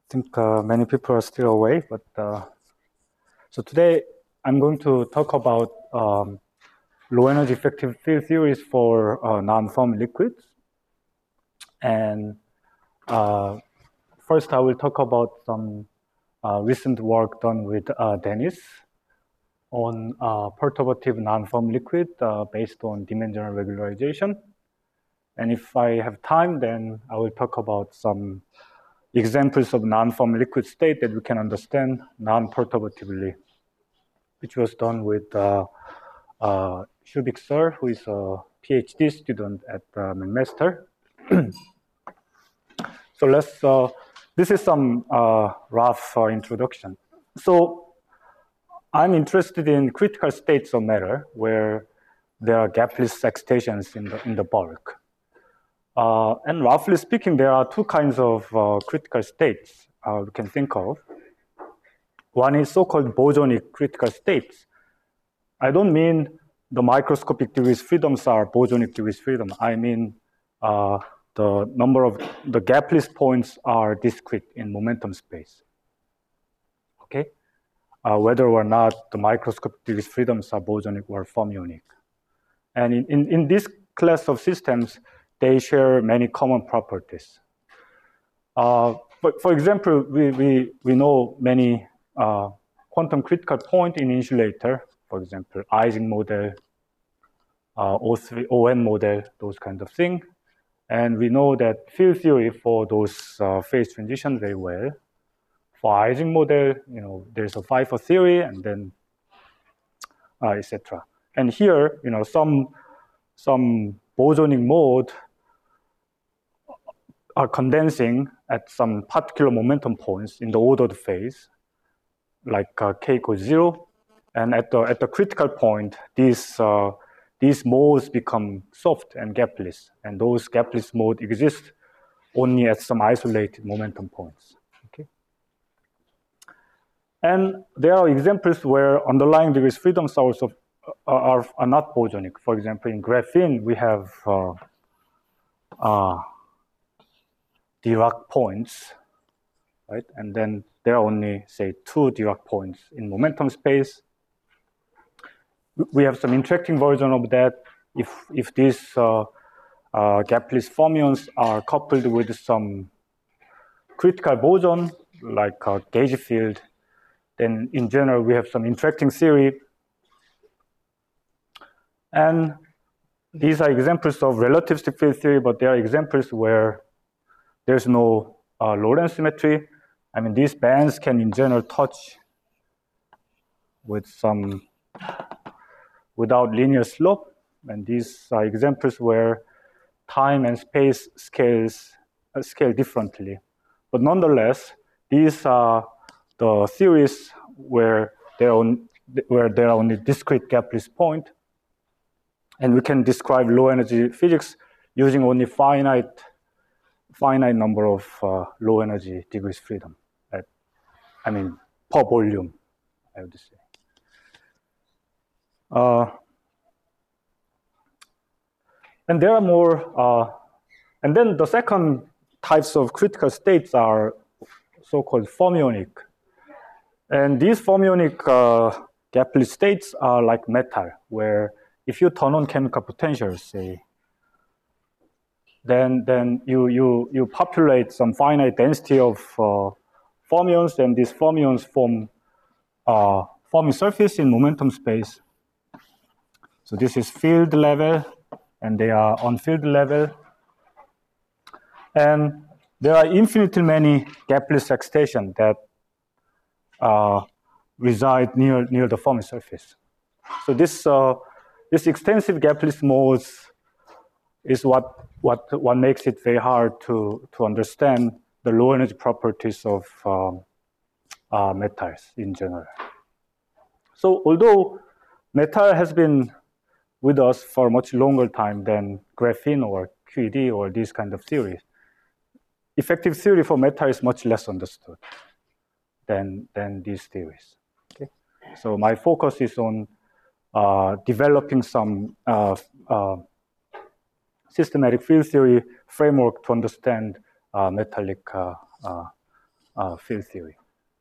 think many people are still awake, but so today I'm going to talk about low energy effective field theories for non-form liquids. And first I will talk about some recent work done with Dennis on perturbative non-form liquid based on dimensional regularization. And if I have time, then I will talk about some examples of non-form liquid state that we can understand non-perturbatively, which was done with Shubik Sir, who is a PhD student at McMaster. So let's, this is some rough introduction. So I'm interested in critical states of matter where there are gapless excitations in the bulk. And roughly speaking, there are two kinds of critical states we can think of. One is so-called bosonic critical states. I don't mean the microscopic degrees freedoms are bosonic degrees freedom. I mean the number of the gapless points are discrete in momentum space. Okay, whether or not the microscopic degrees freedoms are bosonic or fermionic. And in this class of systems, they share many common properties. For example, we know many quantum critical point in insulator, for example, Ising model, ON model, those kind of things. And we know that field theory for those phase transition very well. For Ising model, you know, there's a FIFO theory, and then etc. And here, you know, some bosonic mode are condensing at some particular momentum points in the ordered phase, like k equals 0, and at the critical point, these modes become soft and gapless, and those gapless modes exist only at some isolated momentum points. Okay, and there are examples where underlying degrees freedoms are also are not bosonic. For example, in graphene, we have Dirac points, right? And then there are only, say, 2 Dirac points in momentum space. We have some interacting version of that. If these gapless fermions are coupled with some critical boson, like a gauge field, then in general, we have some interacting theory. And these are examples of relativistic field theory, but there are examples where there's no Lorentz symmetry. I mean, these bands can in general touch with some without linear slope. And these are examples where time and space scale differently. But nonetheless, these are the theories where there are only discrete gapless point. And we can describe low energy physics using only finite number of low energy degrees freedom. I mean, per volume, I would say. And there are more, and then the second types of critical states are so-called fermionic. And these fermionic gapless states are like metal, where if you turn on chemical potentials, say, then you populate some finite density of fermions, and these fermions form Fermi surface in momentum space. So this is field level, and they are on field level. And there are infinitely many gapless excitation that reside near the Fermi surface. So this extensive gapless modes is what makes it very hard to understand the low energy properties of metals in general. So although metal has been with us for a much longer time than graphene or QED or these kind of theories, effective theory for metal is much less understood than these theories. Okay? So my focus is on developing some systematic field theory framework to understand metallic field theory.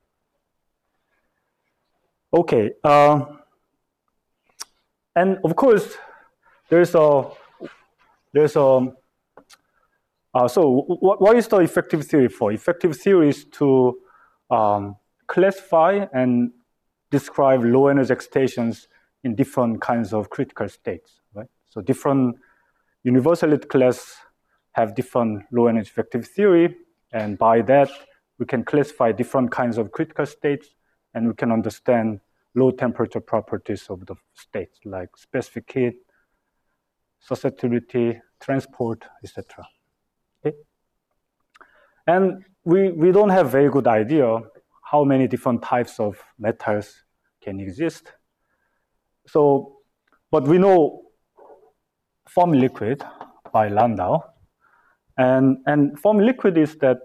Okay, and of course, so what is the effective theory for? Effective theory is to classify and describe low energy excitations in different kinds of critical states, right? So different universality class have different low energy effective theory, and by that, we can classify different kinds of critical states, and we can understand low temperature properties of the states, like specific heat, susceptibility, transport, etc. Okay? And we don't have very good idea how many different types of metals can exist. So, but we know Fermi liquid by Landau. And Fermi liquid is that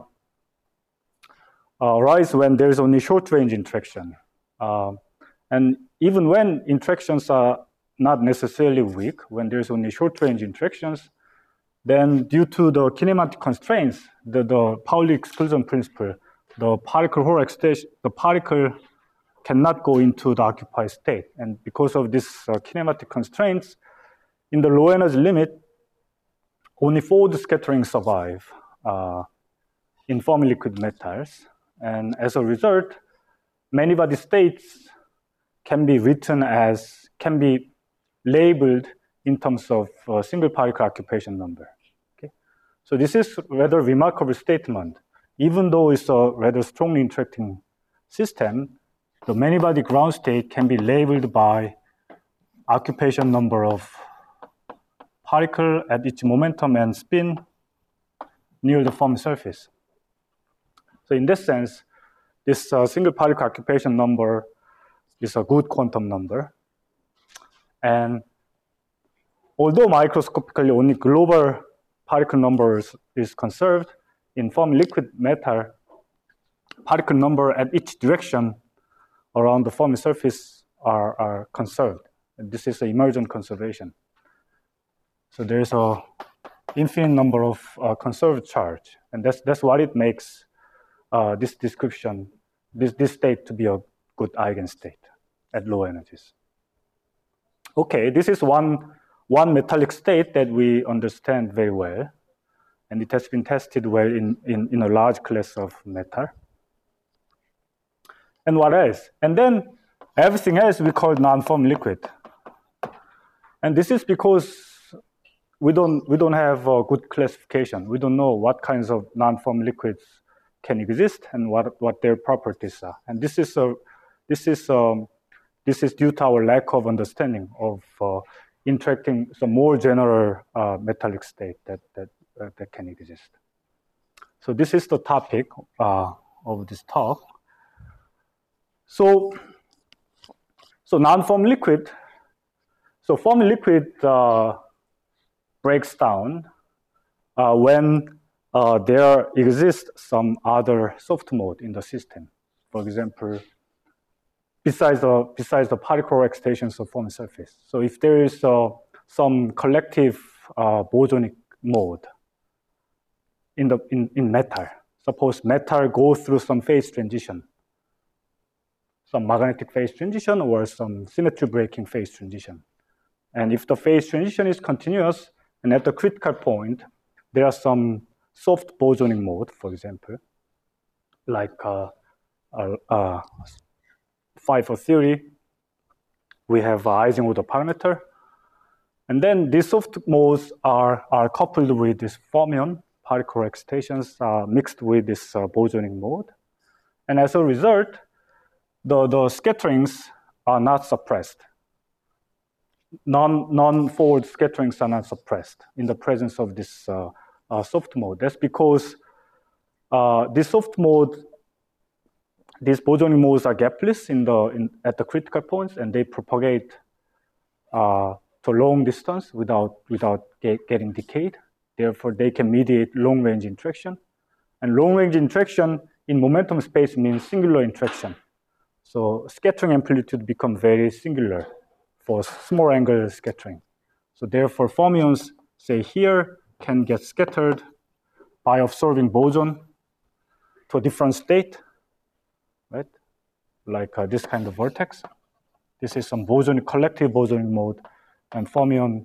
rise when there is only short range interaction. And even when interactions are not necessarily weak, when there's only short range interactions, then due to the kinematic constraints, the Pauli exclusion principle, the particle cannot go into the occupied state. And because of these kinematic constraints, in the low energy limit, only fold scattering survive in Fermi liquid metals. And as a result, many body states can be labeled in terms of single particle occupation number. Okay? So this is a rather remarkable statement. Even though it's a rather strongly interacting system, the many body ground state can be labeled by occupation number of particle at each momentum and spin near the Fermi surface. So in this sense, this single particle occupation number is a good quantum number. And although microscopically only global particle numbers is conserved, in Fermi liquid metal, particle number at each direction around the Fermi surface are conserved. And this is an emergent conservation. So there's an infinite number of conserved charge. And that's what it makes this description, this state to be a good eigenstate at low energies. Okay, this is one metallic state that we understand very well, and it has been tested well in a large class of metal. And what else? And then everything else we call non-Fermi liquid. And this is because we don't have a good classification. We don't know what kinds of non-Fermi liquids can exist and what their properties are. And this is due to our lack of understanding of interacting some more general metallic state that can exist. So this is the topic of this talk. So non-Fermi liquid. So Fermi liquid breaks down when there exists some other soft mode in the system. For example, besides the particle excitations of Fermi surface. So if there is some collective bosonic mode in metal, suppose metal goes through some phase transition, some magnetic phase transition or some symmetry breaking phase transition. And if the phase transition is continuous, and at the critical point, there are some soft bosonic mode, for example, like 5 theory, we have Eisenhower parameter. And then these soft modes are coupled with this fermion particle excitations mixed with this bosonic mode. And as a result, the scatterings are not suppressed. Non-forward scatterings are not suppressed in the presence of this soft mode. That's because this soft mode, these bosonic modes are gapless at the critical points, and they propagate to long distance without getting decayed. Therefore, they can mediate long-range interaction. And long-range interaction in momentum space means singular interaction. So scattering amplitude becomes very singular for small angle scattering. So therefore, fermions, say here, can get scattered by absorbing boson to a different state, right? Like this kind of vortex. This is some bosonic, collective bosonic mode, and fermion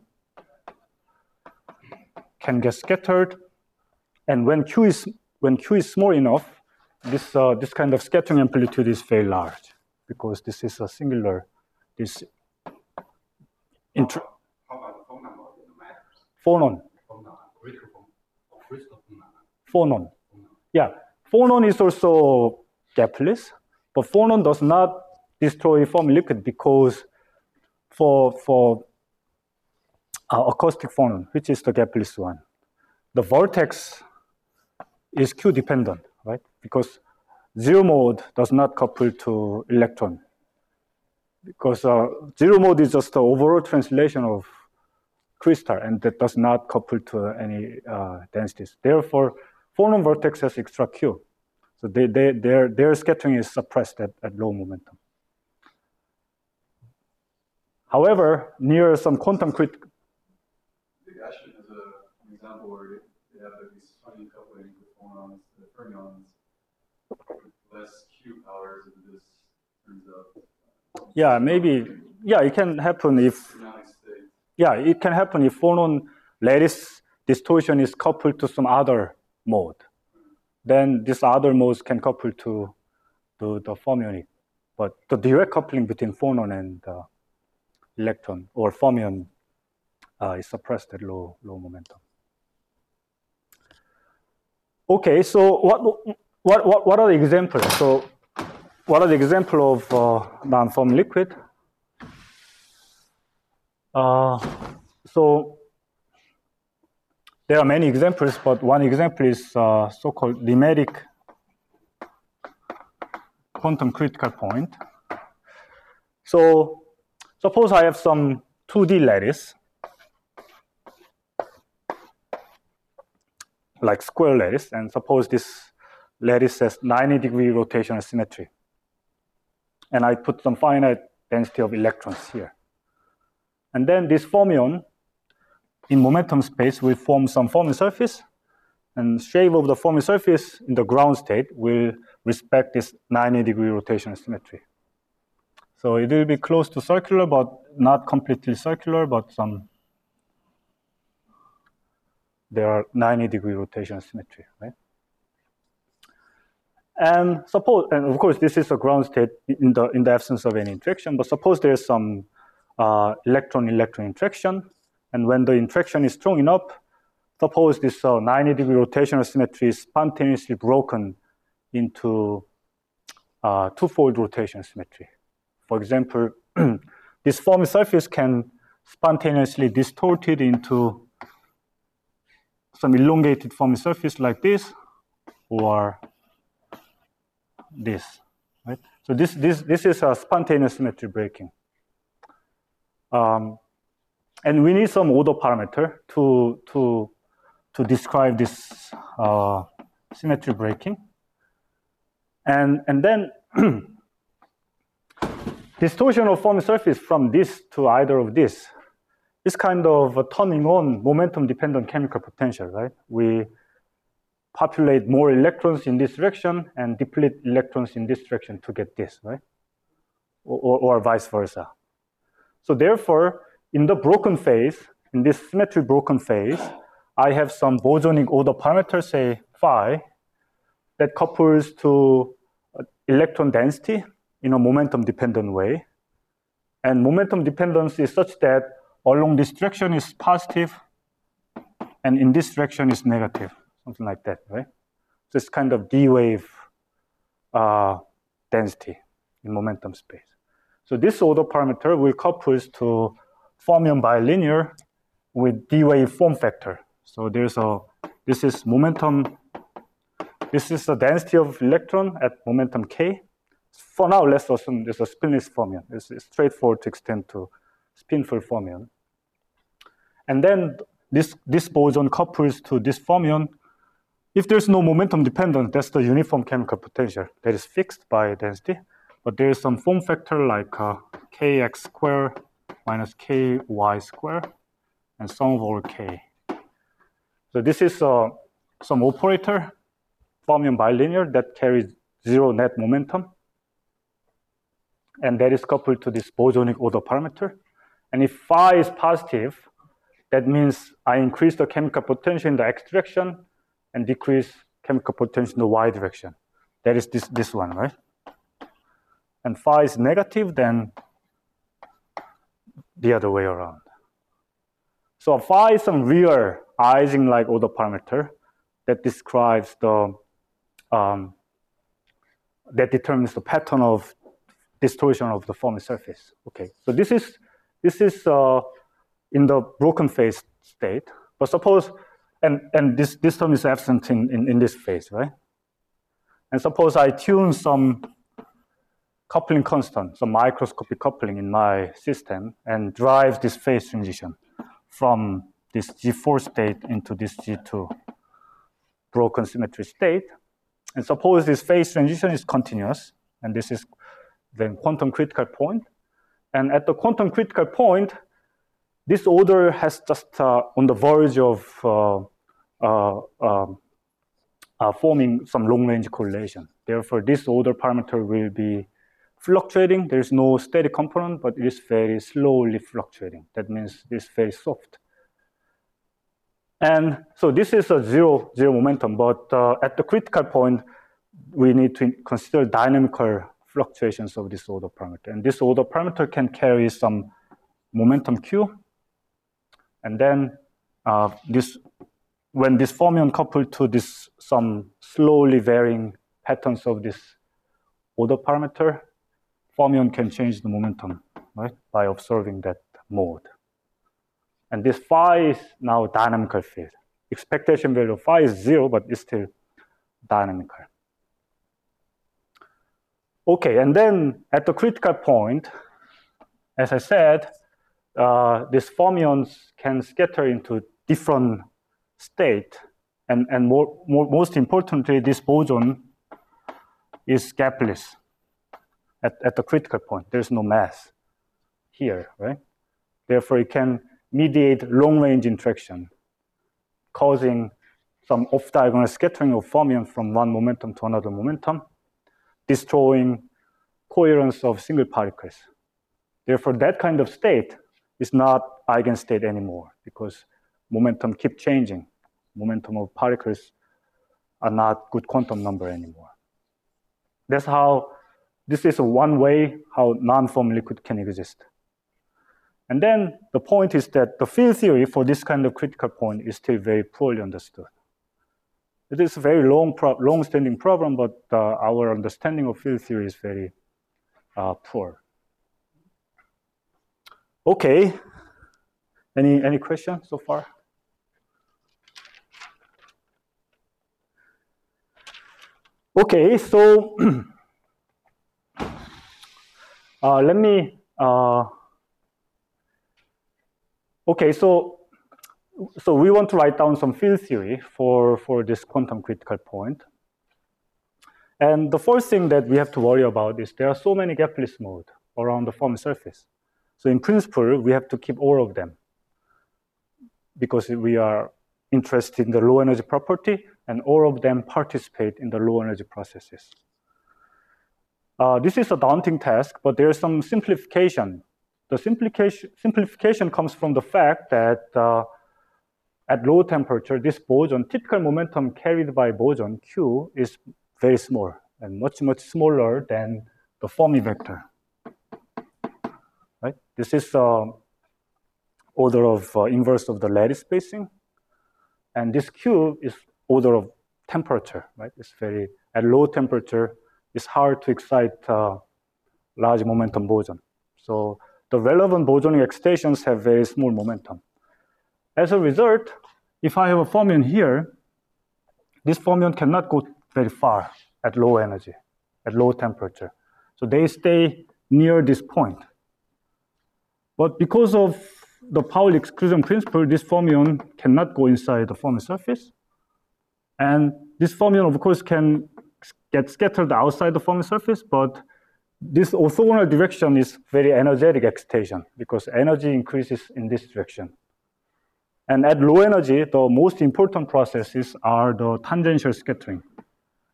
can get scattered. And when Q is small enough, this kind of scattering amplitude is very large because this is a singular. This how about the phone number in the matters? Phonon. Phonon. Yeah, phonon is also gapless, but phonon does not destroy Fermi liquid because for acoustic phonon, which is the gapless one, the vortex is Q dependent, right? Because zero mode does not couple to electron. Because zero mode is just the overall translation of crystal, and that does not couple to any densities. Therefore, phonon vortex has extra Q. So their scattering is suppressed at low momentum. However, near some quantum critical. The Gaussian is an example where they have these funny coupling with phonons, the fermions, with less Q powers, and this turns out. Yeah, maybe. Yeah, it can happen if. Yeah, it can happen if phonon lattice distortion is coupled to some other mode. Then this other modes can couple to the fermionic. But the direct coupling between phonon and electron or fermion is suppressed at low momentum. Okay, so what are the examples? So what are the examples of non-Fermi liquid? So there are many examples, but one example is so-called limerick quantum critical point. So suppose I have some 2D lattice, like square lattice, and suppose this lattice has 90-degree rotational symmetry. And I put some finite density of electrons here. And then this fermion in momentum space will form some Fermi surface, and shape of the Fermi surface in the ground state will respect this 90-degree rotational symmetry. So it will be close to circular, but not completely circular, but there are 90-degree rotational symmetry, right? And suppose, and of course, this is a ground state in the absence of any interaction, but suppose there's some electron-electron interaction, and when the interaction is strong enough, suppose this 90-degree rotational symmetry is spontaneously broken into twofold rotational symmetry. For example, this Fermi surface can spontaneously distort it into some elongated Fermi surface like this, or this, right? So this is a spontaneous symmetry breaking. And we need some order parameter to describe this symmetry breaking. And then distortion of Fermi surface from this to either of this is kind of turning on momentum-dependent chemical potential, right? We populate more electrons in this direction and deplete electrons in this direction to get this, right? Or vice versa. So therefore, in the broken phase, in this symmetry broken phase, I have some bosonic order parameter, say phi, that couples to electron density in a momentum-dependent way. And momentum dependence is such that along this direction is positive, and in this direction is negative, something like that, right? So it's kind of D-wave density in momentum space. So this order parameter will couple to fermion bilinear with D-wave form factor. So this is momentum, this is the density of electron at momentum K. For now, let's assume there's a spinless fermion. It's straightforward to extend to spinful fermion. And then this boson couples to this fermion. If there's no momentum dependence, that's the uniform chemical potential that is fixed by density. But there is some form factor like kx squared minus ky squared, and sum of all k. So this is some operator fermion bilinear that carries zero net momentum. And that is coupled to this bosonic odor parameter. And if phi is positive, that means I increase the chemical potential in the x direction and decrease chemical potential in the y direction. That is this one, right? And phi is negative, then the other way around. So phi is some real Ising-like odor parameter that describes the, that determines the pattern of distortion of the Fermi surface. Okay, so this is in the broken phase state. But suppose, and this term is absent in this phase, right? And suppose I tune some coupling constant, some microscopic coupling in my system and drive this phase transition from this G4 state into this G2 broken symmetry state. And suppose this phase transition is continuous, and this is the quantum critical point. And at the quantum critical point, this order has just on the verge of forming some long-range correlation. Therefore, this order parameter will be fluctuating. There's no steady component, but it is very slowly fluctuating. That means it's very soft. And so this is a zero momentum, but at the critical point, we need to consider dynamical fluctuations of this order parameter. And this order parameter can carry some momentum Q. And then when this fermion coupled to this some slowly varying patterns of this order parameter, fermion can change the momentum, right, by observing that mode. And this phi is now dynamical field. Expectation value of phi is 0, but it's still dynamical. Okay, and then at the critical point, as I said, these fermions can scatter into different states, and most importantly, this boson is gapless at the critical point. There's no mass here, right? Therefore, it can mediate long-range interaction, causing some off-diagonal scattering of fermions from one momentum to another momentum, destroying coherence of single particles. Therefore, that kind of state is not eigenstate anymore because momentum keep changing. Momentum of particles are not good quantum number anymore. That's how, this is one way how non-form liquid can exist. And then the point is that the field theory for this kind of critical point is still very poorly understood. It is a very long-standing problem, but our understanding of field theory is very poor. Okay, any questions so far? Okay, so let me. Okay, so we want to write down some field theory for this quantum critical point. And the first thing that we have to worry about is there are so many gapless modes around the Fermi surface. So in principle, we have to keep all of them because we are interested in the low energy property, and all of them participate in the low energy processes. This is a daunting task, but there's some simplification. The simplification comes from the fact that at low temperature, this boson, typical momentum carried by boson Q is very small and much smaller than the Fermi vector. Right? This is order of inverse of the lattice spacing, and this Q is order of temperature. Right? It's very at low temperature. It's hard to excite large momentum boson. So the relevant bosonic excitations have very small momentum. As a result, if I have a fermion here, this fermion cannot go very far at low energy, at low temperature. So they stay near this point. But because of the Pauli exclusion principle, this fermion cannot go inside the Fermi surface. And this fermion, of course, can get scattered outside the Fermi surface, but this orthogonal direction is very energetic excitation because energy increases in this direction. And at low energy, the most important processes are the tangential scattering.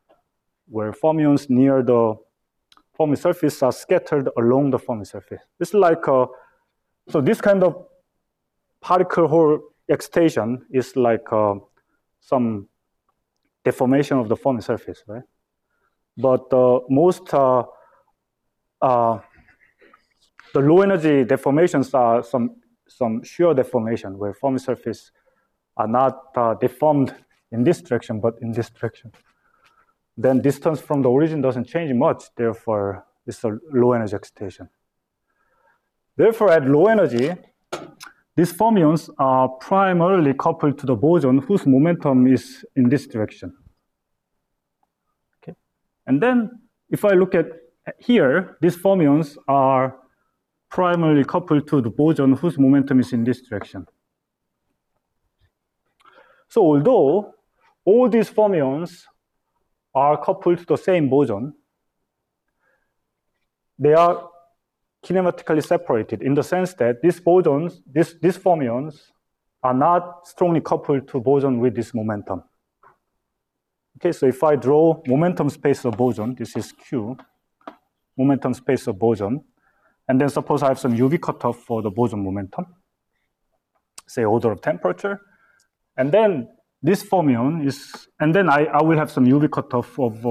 where fermions near the Fermi surface are scattered along the Fermi surface. It's like so this kind of particle hole excitation is like some deformation of the Fermi surface, right? But most the low energy deformations are some shear deformation where Fermi surface are not deformed in this direction, but in this direction. Then distance from the origin doesn't change much, therefore it's a low energy excitation. Therefore, at low energy, these fermions are primarily coupled to the boson whose momentum is in this direction. Okay. And then if I look at here, these fermions are primarily coupled to the boson whose momentum is in this direction. So although all these fermions are coupled to the same boson, they are kinematically separated in the sense that these bosons, these fermions are not strongly coupled to boson with this momentum. Okay, so if I draw momentum space of boson, this is Q, momentum space of boson, and then suppose I have some UV cutoff for the boson momentum, say order of temperature, and then this fermion is, and then I will have some UV cutoff of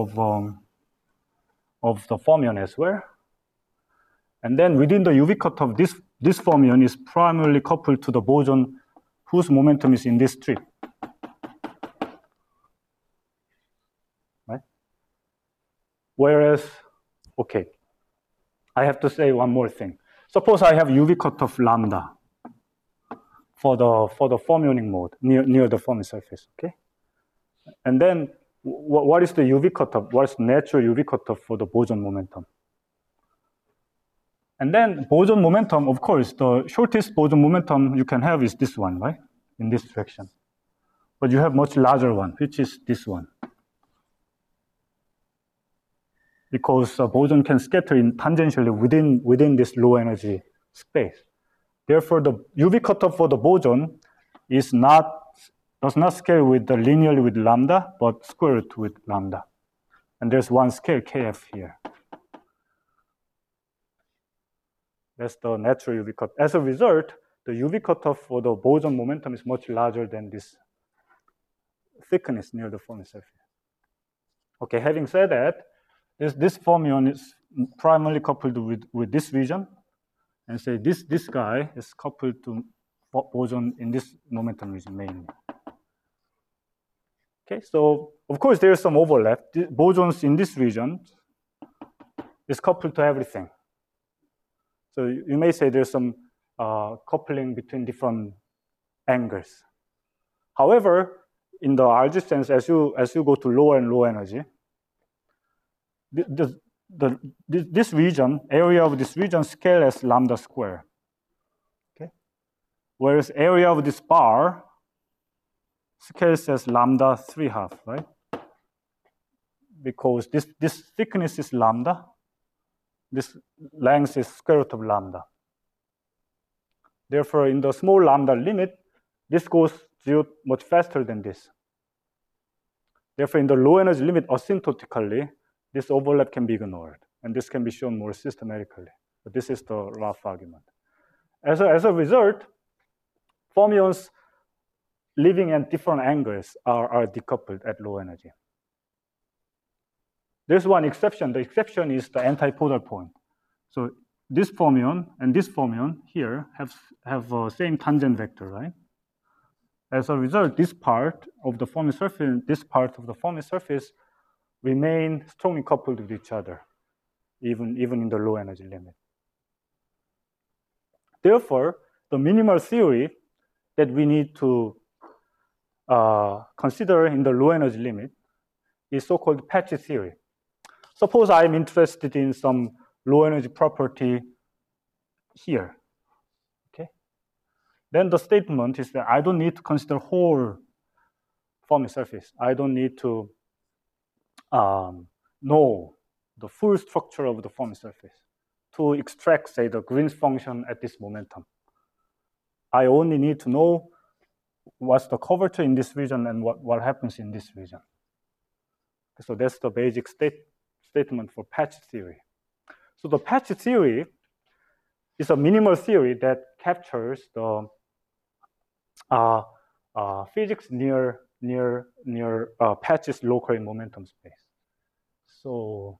the fermion as well. And then within the UV cutoff, this fermion is primarily coupled to the boson whose momentum is in this strip. Right? Whereas, okay, I have to say one more thing. Suppose I have UV cutoff lambda for the fermioning mode near the Fermi surface, okay? And then what is the UV cutoff? What is the natural UV cutoff for the boson momentum? And then boson momentum, of course, the shortest boson momentum you can have is this one, right? In this direction. But you have much larger one, which is this one. Because boson can scatter in tangentially within this low energy space. Therefore, the UV cutoff for the boson does not scale with the linearly with lambda, but square root with lambda. And there's one scale, kf here. That's the natural UV cutoff. As a result, the UV cutoff for the boson momentum is much larger than this thickness near the Fermi surface. Okay, having said that, this fermion is primarily coupled with this region, and say this guy is coupled to boson in this momentum region mainly. Okay, so of course there's some overlap. The bosons in this region is coupled to everything. So you may say there's some coupling between different angles. However, in the RG sense, as you go to lower and lower energy, this region, area of this region scale as lambda square. Okay? Whereas area of this bar scales as lambda 3/2, right? Because this thickness is lambda, this length is square root of lambda. Therefore, in the small lambda limit, this goes zero much faster than this. Therefore, in the low energy limit asymptotically, this overlap can be ignored, and this can be shown more systematically. But this is the rough argument. As a result, fermions living at different angles are decoupled at low energy. There's one exception. The exception is the antipodal point. So this fermion and this fermion here have same tangent vector, right? As a result, this part of the Fermi surface, this part of the Fermi surface remain strongly coupled with each other, even in the low energy limit. Therefore, the minimal theory that we need to consider in the low energy limit is so-called patchy theory. Suppose I'm interested in some low energy property here, okay? Then the statement is that I don't need to consider whole Fermi surface. I don't need to know the full structure of the Fermi surface to extract, say, the Green's function at this momentum. I only need to know what's the curvature in this region and what happens in this region. So that's the basic statement for patch theory. So the patch theory is a minimal theory that captures the physics near patches local in momentum space. So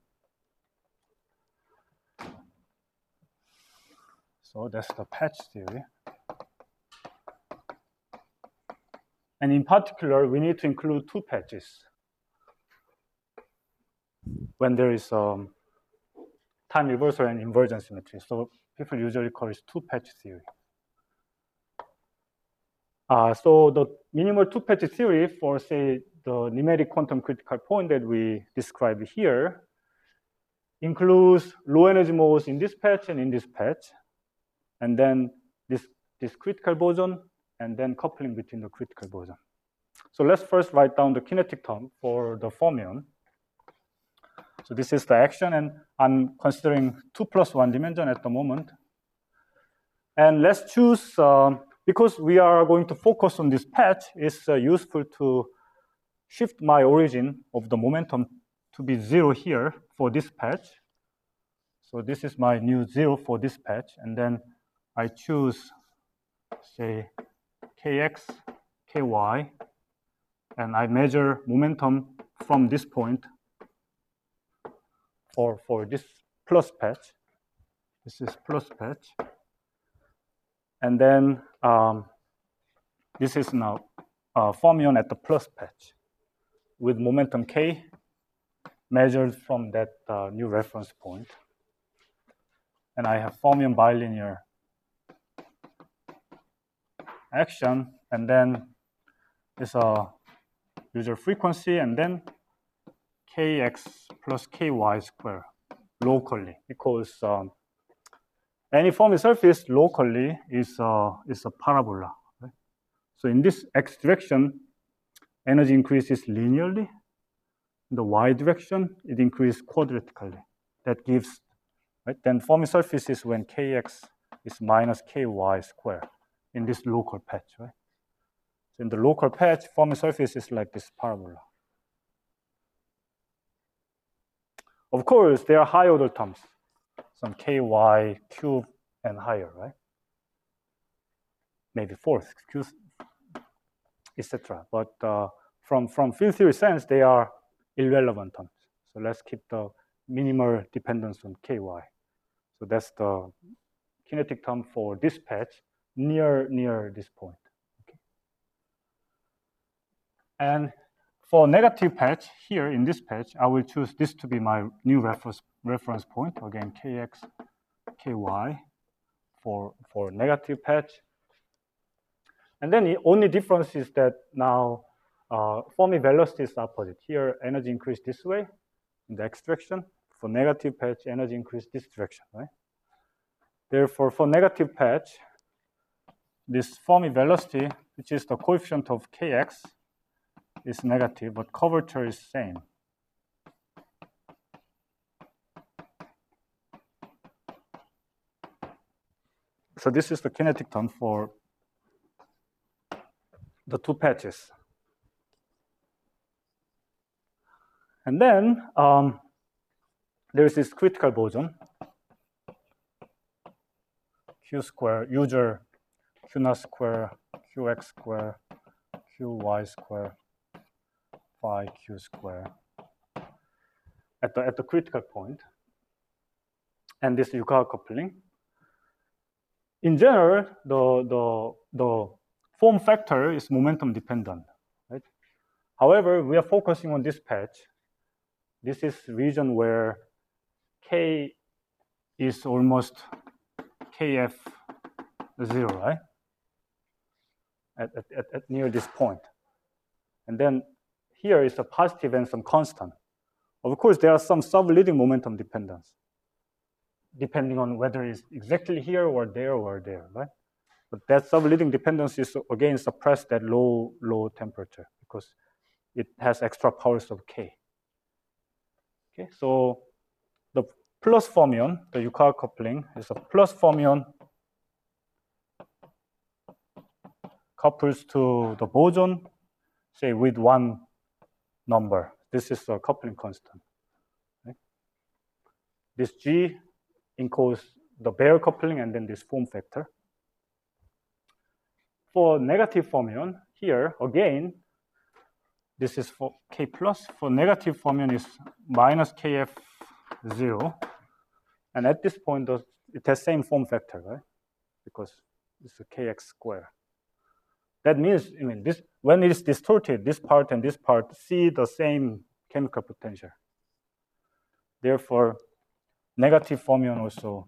that's the patch theory. And in particular, we need to include two patches when there is time reversal and inversion symmetry. So people usually call it two-patch theory. So the minimal two-patch theory for, say, the nematic quantum critical point that we described here includes low energy modes in this patch and in this patch, and then this critical boson, and then coupling between the critical boson. So let's first write down the kinetic term for the fermion. So this is the action, and I'm considering 2 + 1 dimension at the moment. And let's choose, because we are going to focus on this patch, it's useful to shift my origin of the momentum to be 0 here for this patch. So this is my new 0 for this patch, and then I choose, say, kx, ky, and I measure momentum from this point for this plus patch. This is plus patch. And then this is now fermion at the plus patch with momentum k measured from that new reference point. And I have fermion bilinear action, and then it's a usual frequency, and then kx plus ky square locally, because any Fermi surface locally is a parabola. Right? So in this x direction, energy increases linearly. In the y direction, it increases quadratically. That gives, right? Then Fermi surface is when kx is minus ky square in this local patch, right? So in the local patch, Fermi surface is like this parabola. Of course, there are high order terms, some ky cube and higher, right? Maybe fourth, cube, etc. But from field theory sense, they are irrelevant terms. So let's keep the minimal dependence on ky. So that's the kinetic term for this patch near this point. Okay. And for negative patch here in this patch, I will choose this to be my new reference point. Again, kx, ky for negative patch. And then the only difference is that now Fermi velocity is opposite. Here, energy increase this way in the x direction. For negative patch, energy increase this direction, right? Therefore, for negative patch, this Fermi velocity, which is the coefficient of kx, is negative, but curvature is same. So this is the kinetic term for the two patches. And then there is this critical boson, q square, usual q naught square, qx square, qy square, phi q square at the critical point, and this Yukawa coupling. In general, the form factor is momentum dependent, right? However, we are focusing on this patch. This is region where k is almost kf 0, right? At near this point. And then here is a positive and some constant. Of course, there are some sub-leading momentum dependence, depending on whether it's exactly here or there, right? But that sub-leading dependence is again suppressed at low temperature because it has extra powers of k. Okay, so the plus fermion, the Yukawa coupling, is a plus fermion couples to the boson, say with one number, This is a coupling constant. Right? This G encodes the bare coupling and then this form factor. For negative fermion, here again, this is for K plus. For negative fermion is minus KF0. And at this point, it has same form factor, right? Because it's a KX square. That means, this, when it is distorted, this part and this part see the same chemical potential. Therefore, negative fermion also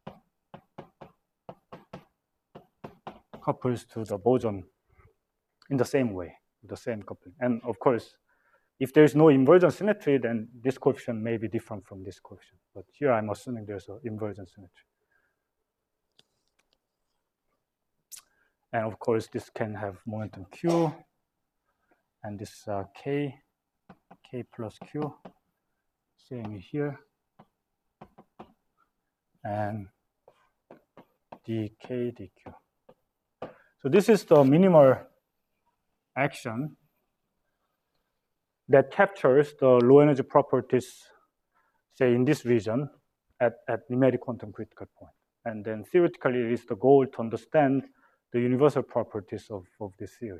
couples to the boson in the same way, the same coupling. And of course, if there is no inversion symmetry, then this coefficient may be different from this coefficient. But here I'm assuming there's an inversion symmetry. And of course, this can have momentum Q, and this K plus Q, same here, and dK, dQ. So this is the minimal action that captures the low energy properties, say in this region, at nematic quantum critical point. And then theoretically, it is the goal to understand the universal properties of this theory.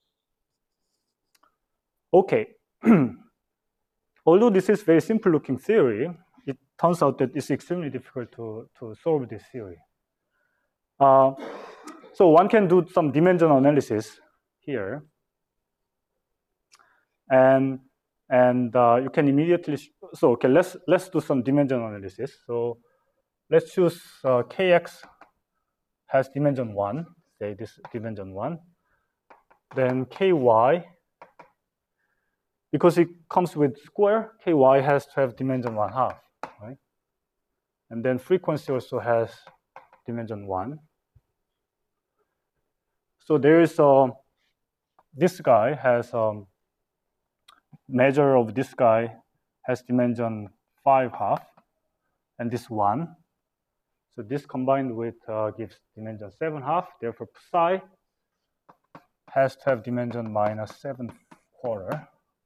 Okay. Although this is very simple looking theory, it turns out that it's extremely difficult to solve this theory. So one can do some dimension analysis here. And you can immediately, so okay, let's do some dimension analysis. So let's choose Kx has dimension 1, say this dimension 1. Then Ky, because it comes with square, Ky has to have dimension 1/2, right? And then frequency also has dimension 1. So there is this guy has measure of this guy has dimension 5/2, and this 1. So this combined with gives dimension 7/2. Therefore, psi has to have dimension minus 7/4.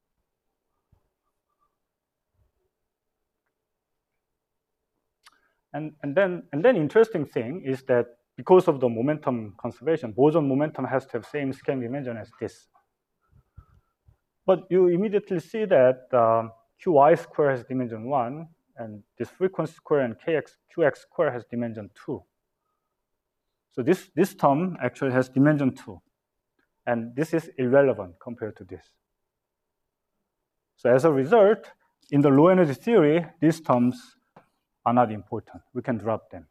And then interesting thing is that because of the momentum conservation, boson momentum has to have same scaling dimension as this. But you immediately see that Qy square has dimension 1, and this frequency square and Qx square has dimension 2. So this term actually has dimension 2. And this is irrelevant compared to this. So as a result, in the low energy theory, these terms are not important. We can drop them.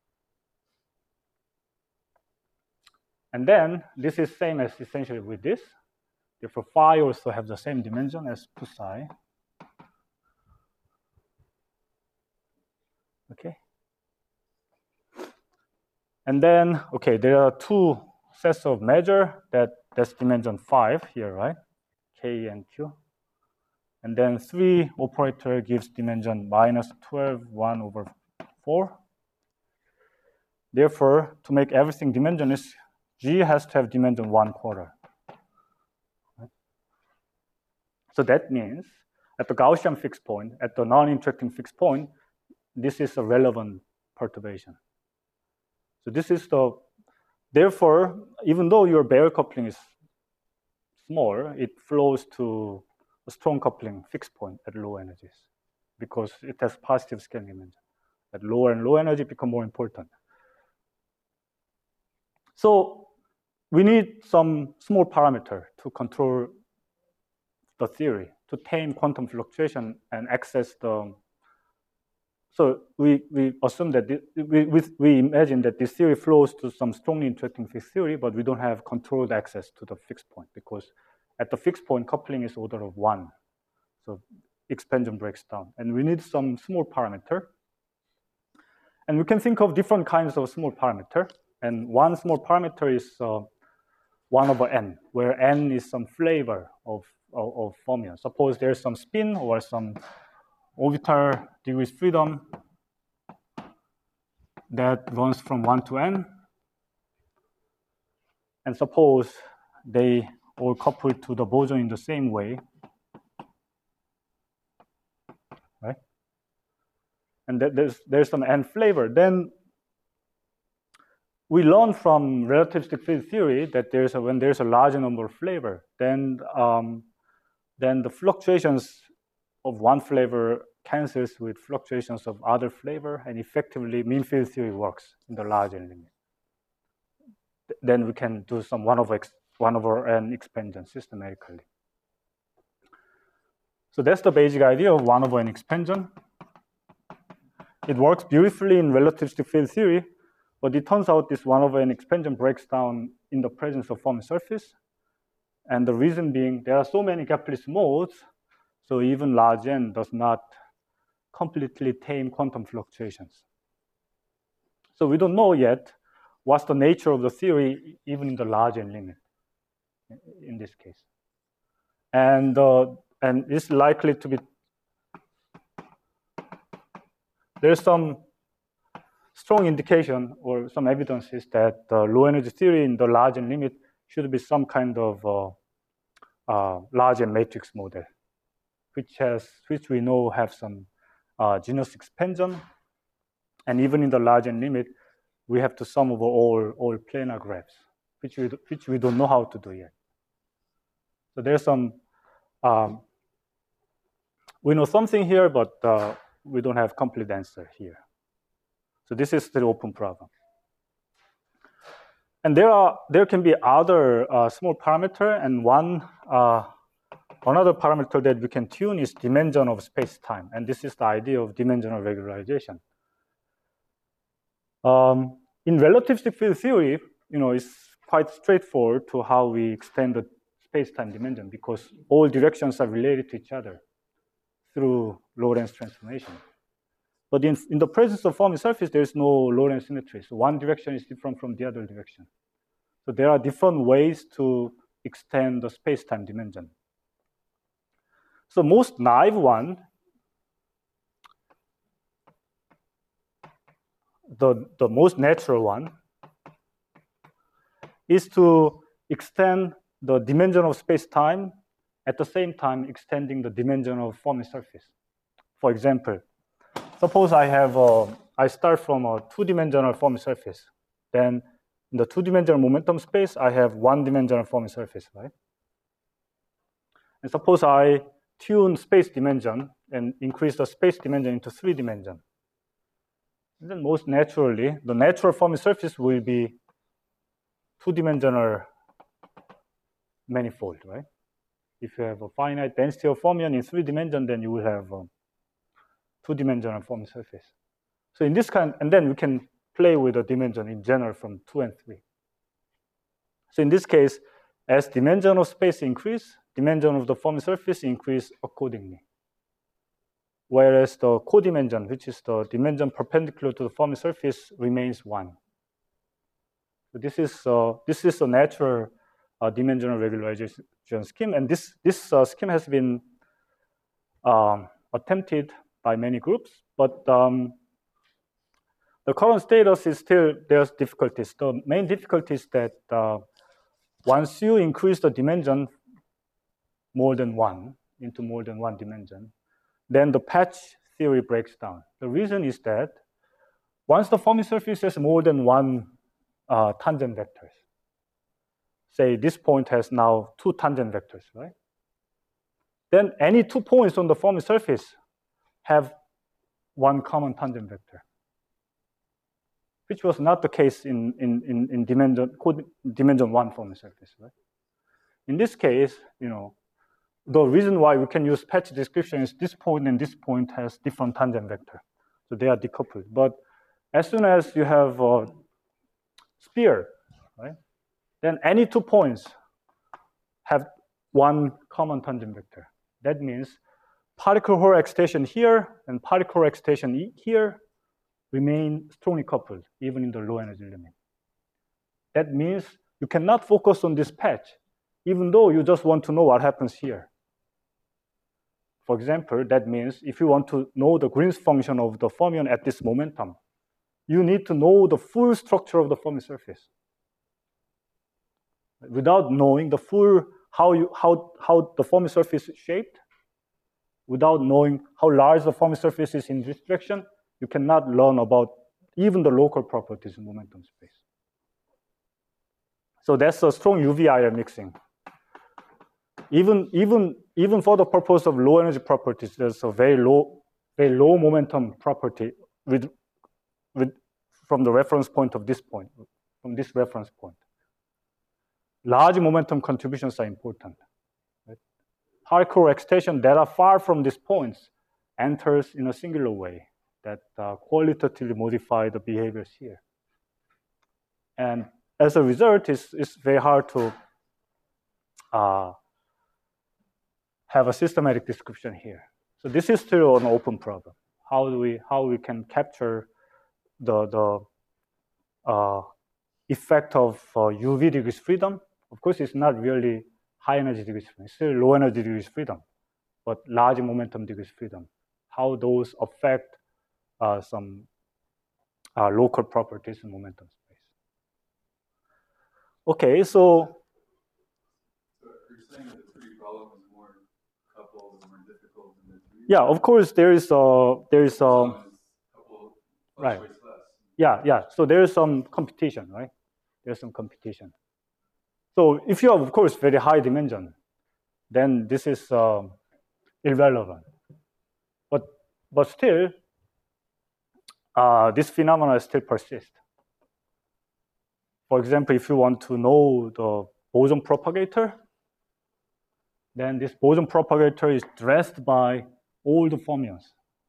And then this is same as essentially with this. Therefore, phi also have the same dimension as psi. Okay. And then, okay, there are two sets of measure that's dimension 5 here, right? K and Q. And then 3 operator gives dimension minus 12, 1/4. Therefore, to make everything dimensionless, G has to have dimension 1/4. Right? So that means at the Gaussian fixed point, at the non-interacting fixed point, this is a relevant perturbation. So this is therefore, even though your bare coupling is small, it flows to a strong coupling fixed point at low energies because it has positive scaling dimension. At lower and low energy become more important. So we need some small parameter to control the theory, to tame quantum fluctuation and access the. So we assume that we imagine that this theory flows to some strongly interacting fixed theory, but we don't have controlled access to the fixed point because at the fixed point, coupling is order of 1. So expansion breaks down. And we need some small parameter. And we can think of different kinds of small parameter. And one small parameter is 1/n, where n is some flavor of fermion. Suppose there's some spin or some orbital degrees freedom that runs from 1 to n. And suppose they all coupled to the boson in the same way. right? And there's some n flavor. Then we learn from relativistic field theory that when there's a large number of flavor, then the fluctuations of one flavor cancels with fluctuations of other flavor, and effectively mean field theory works in the large n limit. Then we can do some 1 over n expansion systematically. So that's the basic idea of 1 over n expansion. It works beautifully in relativistic field theory, but it turns out this 1 over n expansion breaks down in the presence of Fermi surface. And the reason being, there are so many gapless modes, so even large n does not completely tame quantum fluctuations. So we don't know yet what's the nature of the theory, even in the large n limit, in this case. And it's likely to be, there's some strong indication or some evidences that the low energy theory in the large n limit should be some kind of large n matrix model, which we know have some genus expansion, and even in the large n limit, we have to sum over all planar graphs, which we don't know how to do yet. So there's some we know something here, but we don't have complete answer here. So this is the open problem. And there can be other small parameter, and another parameter that we can tune is dimension of space-time, and this is the idea of dimensional regularization. In relativistic field theory, it's quite straightforward to how we extend the space-time dimension, because all directions are related to each other through Lorentz transformation. But in the presence of Fermi surface, there is no Lorentz symmetry. So one direction is different from the other direction. So there are different ways to extend the space-time dimension. So most naive one, the most natural one, is to extend the dimension of space-time at the same time extending the dimension of Fermi surface. For example, suppose I start from a two-dimensional Fermi surface. Then in the two-dimensional momentum space, I have one-dimensional Fermi surface, right? And suppose I tune space dimension and increase the space dimension into 3 dimension. And then most naturally, the natural Fermi surface will be two-dimensional manifold, right? If you have a finite density of fermion in 3 dimensions, then you will have a two-dimensional Fermi surface. So in this kind, and then we can play with the dimension in general from 2 and 3. So in this case, as dimension of space increase, dimension of the Fermi surface increase accordingly. Whereas the codimension, which is the dimension perpendicular to the Fermi surface, remains 1. So this is a natural dimensional regularization scheme, and this scheme has been attempted by many groups, but the current status is still there's difficulties. The main difficulty is that once you increase the dimension more than 1 into more than 1 dimension, then the patch theory breaks down. The reason is that once the Fermi surface has more than 1 tangent vectors, say this point has now 2 tangent vectors, right? Then any 2 points on the Fermi surface have 1 common tangent vector, which was not the case in dimension 1 Fermi surface, right? In this case, the reason why we can use patch description is this point and this point has different tangent vector. So they are decoupled. But as soon as you have a sphere, right, then any 2 points have 1 common tangent vector. That means particle Horo excitation here and particle Horo excitation here remain strongly coupled, even in the low energy limit. That means you cannot focus on this patch, even though you just want to know what happens here. For example, that means if you want to know the Green's function of the fermion at this momentum, you need to know the full structure of the Fermi surface. Without knowing the full how the Fermi surface is shaped, without knowing how large the Fermi surface is in this direction, you cannot learn about even the local properties in momentum space. So that's a strong UV-IR mixing. Even for the purpose of low energy properties, there's a very low momentum property from the reference point of this point, from this reference point. Large momentum contributions are important. Right? Hardcore extension that are far from these points enters in a singular way that qualitatively modify the behaviors here. And as a result, it's very hard to have a systematic description here. So this is still an open problem. How we can capture the effect of UV degrees freedom? Of course, it's not really high energy degrees freedom. It's still low energy degrees freedom, but large momentum degrees freedom. How those affect some local properties in momentum space. Okay, so. You're saying that the 3 problem is more coupled and more difficult than the 2? Yeah, of course, there is right. Less. Yeah. So there is some competition, right? There's some competition. So if you have, of course, very high dimension, then this is irrelevant. But still, this phenomena still persists. For example, if you want to know the boson propagator, then this boson propagator is dressed by all the fermions.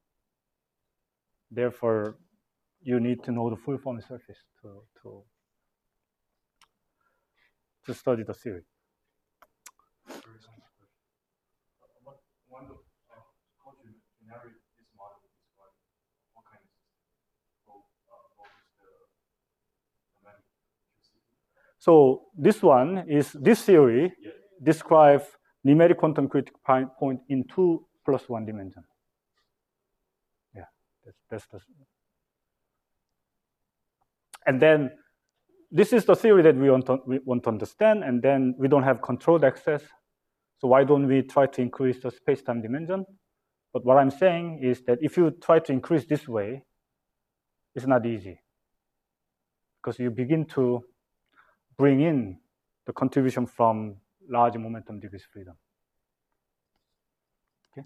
Therefore, you need to know the full Fermi surface to study the theory. How do you narrate this model to describe what kind of system? What is the So this theory describes numeric quantum critical point in 2+1 dimension. Yeah, that's the. And then this is the theory that we want to understand, and then we don't have controlled access. So why don't we try to increase the space-time dimension? But what I'm saying is that if you try to increase this way, it's not easy. Because you begin to bring in the contribution from large momentum degrees freedom. Okay.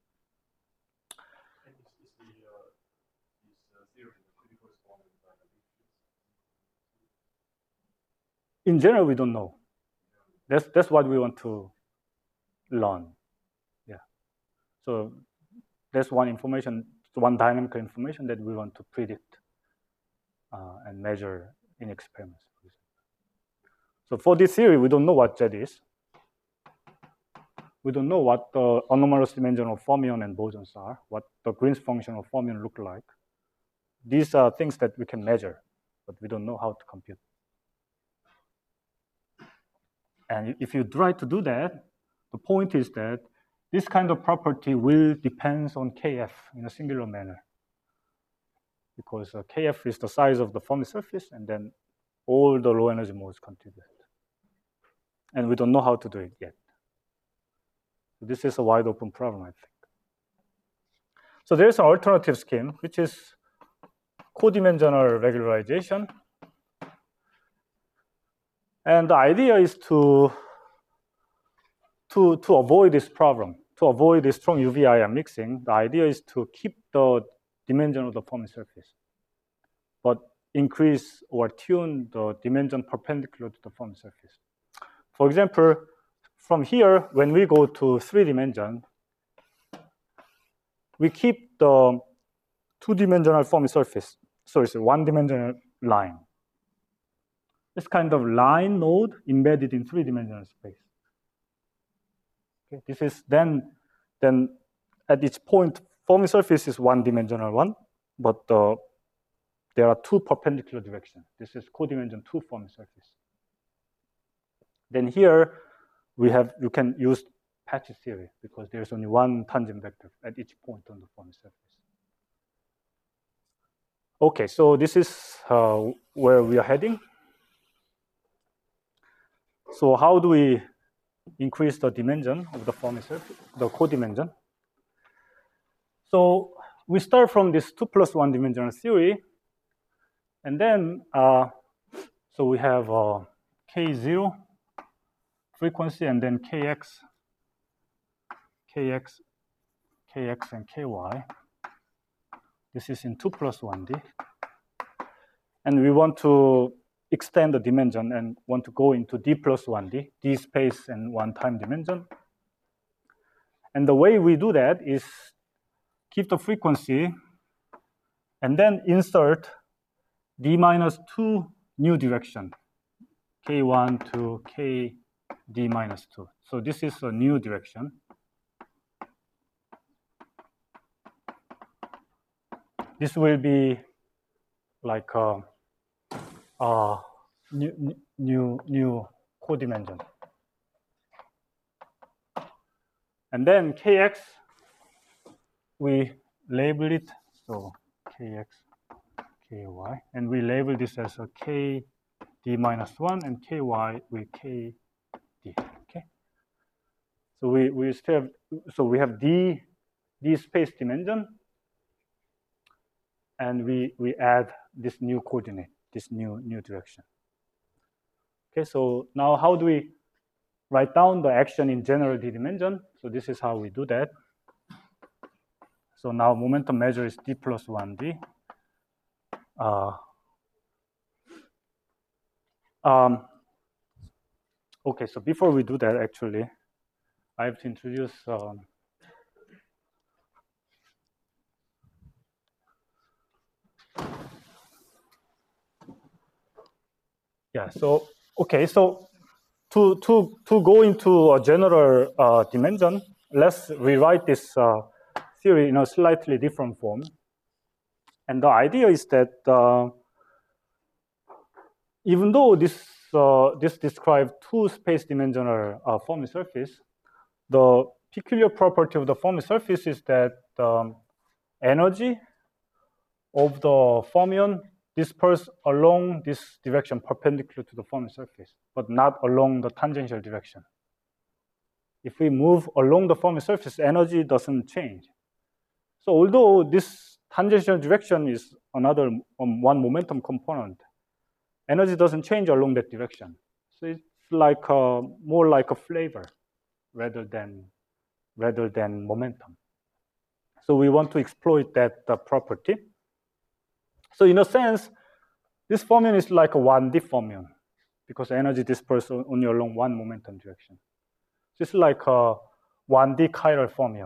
In general, we don't know. That's what we want to learn. Yeah. So that's one dynamical information that we want to predict and measure in experiments. So for this theory, we don't know what Z is. We don't know what the anomalous dimensional fermion and bosons are, what the Green's function of fermion look like. These are things that we can measure, but we don't know how to compute. And if you try to do that, the point is that this kind of property will depend on Kf in a singular manner. Because Kf is the size of the Fermi surface, and then all the low energy modes contribute. And we don't know how to do it yet. So this is a wide open problem, I think. So there's an alternative scheme, which is codimensional regularization. And the idea is to avoid this problem, to avoid this strong UV-IR mixing. The idea is to keep the dimension of the Fermi surface, but increase or tune the dimension perpendicular to the Fermi surface. For example, from here, when we go to 3 dimension, we keep the 2-dimensional Fermi surface. So it's a 1-dimensional line. This kind of line node embedded in 3-dimensional space. Okay, this is then at each point, Fermi surface is 1-dimensional one, but there are 2 perpendicular directions. This is codimension 2 Fermi surface. Then here you can use patchy theory because there's only 1 tangent vector at each point on the Fermi surface. Okay, so this is where we are heading. So how do we increase the dimension of the Fermi surface, the codimension? So we start from this 2 plus 1 dimensional theory, and then so we have K0 frequency, and then Kx, and Ky. This is in 2 plus 1D. And we want to extend the dimension and want to go into D plus 1D, D space and one time dimension. And the way we do that is keep the frequency and then insert D minus 2 new direction, K1 to KD minus 2. So this is a new direction. This will be like a new codimension. And then Kx, we label it, so Kx, Ky, and we label this as a Kd minus 1 and Ky with Kd, okay? So we still have, so we have D space dimension, and we add this new coordinate, this new direction. Okay, so now how do we write down the action in general D dimension? So this is how we do that. So now momentum measure is D plus 1D. Okay, so before we do that, actually, I have to introduce yeah, so okay, so to go into a general dimension, let's rewrite this theory in a slightly different form. And the idea is that even though this describes two space-dimensional Fermi surface, the peculiar property of the Fermi surface is that energy of the fermion disperse along this direction perpendicular to the Fermi surface, but not along the tangential direction. If we move along the Fermi surface, energy doesn't change. So although this tangential direction is another one momentum component, energy doesn't change along that direction. So it's like more like a flavor rather than momentum. So we want to exploit that property. So in a sense, this fermion is like a 1D fermion because energy disperses only along one momentum direction. So it's like a 1D chiral fermion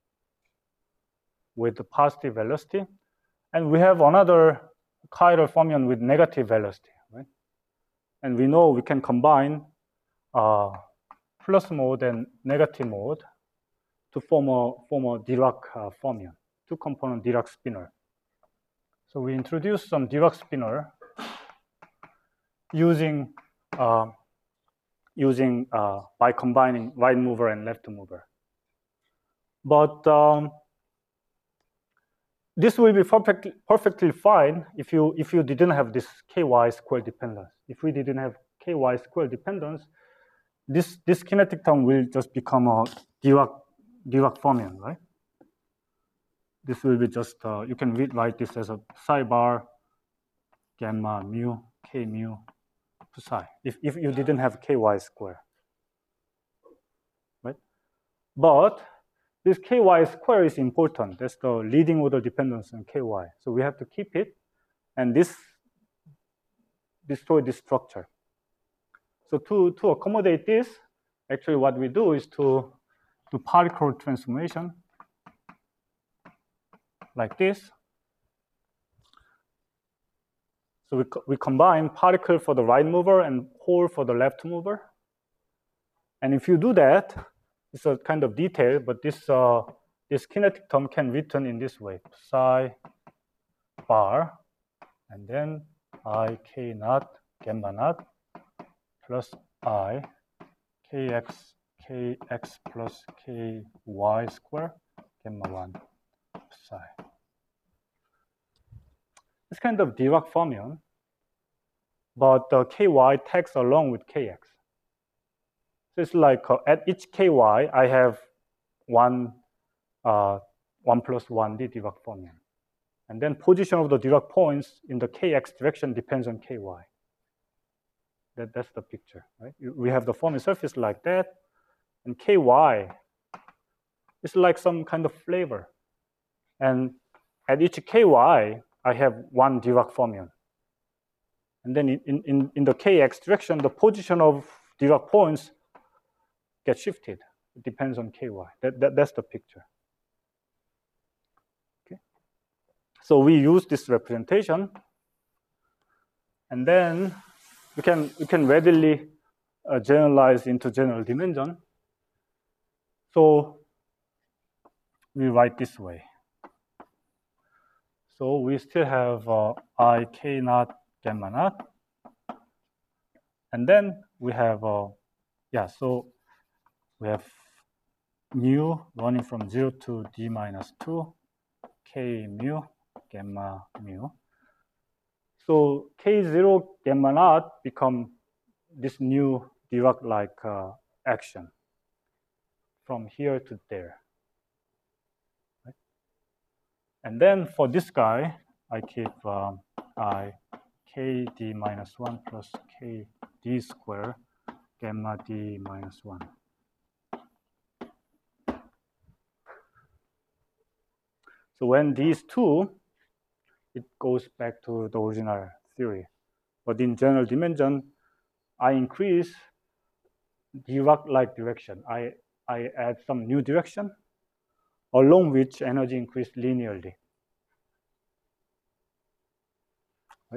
with the positive velocity. And we have another chiral fermion with negative velocity, right? And we know we can combine plus mode and negative mode to form a Dirac fermion, two-component Dirac spinor. So we introduce some Dirac spinor using by combining right mover and left mover. But this will be perfectly fine if you didn't have this ky square dependence. If we didn't have ky square dependence, this kinetic term will just become a Dirac fermion, right? This will be just you can write this as a psi bar gamma mu k mu psi if you didn't have ky square, right? But this ky square is important. That's the leading order dependence on ky. So we have to keep it, and this destroy this structure. So to accommodate this, actually what we do is to do particle transformation like this. So we combine particle for the right mover and hole for the left mover. And if you do that, it's a kind of detail, but this kinetic term can be written in this way: psi bar, and then I k naught gamma naught plus I kx plus ky square gamma 1 psi. It's kind of Dirac fermion, but the ky tags along with kx. So it's like at each ky, I have one 1 plus 1D Dirac fermion. And then position of the Dirac points in the kx direction depends on ky. That's the picture, right? We have the Fermi surface like that, and ky is like some kind of flavor. And at each ky, I have one Dirac fermion. And then in the kx direction, the position of Dirac points get shifted. It depends on ky. That's the picture. Okay. So we use this representation, and then we can readily generalize into general dimension. So we write this way. So we still have I k naught gamma naught, and then we have so we have mu running from 0 to d minus 2 k mu gamma mu. So k0 gamma naught become this new Dirac-like action from here to there. Right? And then for this guy, I keep I k d minus 1 plus k d square gamma d minus 1. So when these two, it goes back to the original theory. But in general dimension, I increase Dirac-like direction. I add some new direction along which energy increase linearly. Right?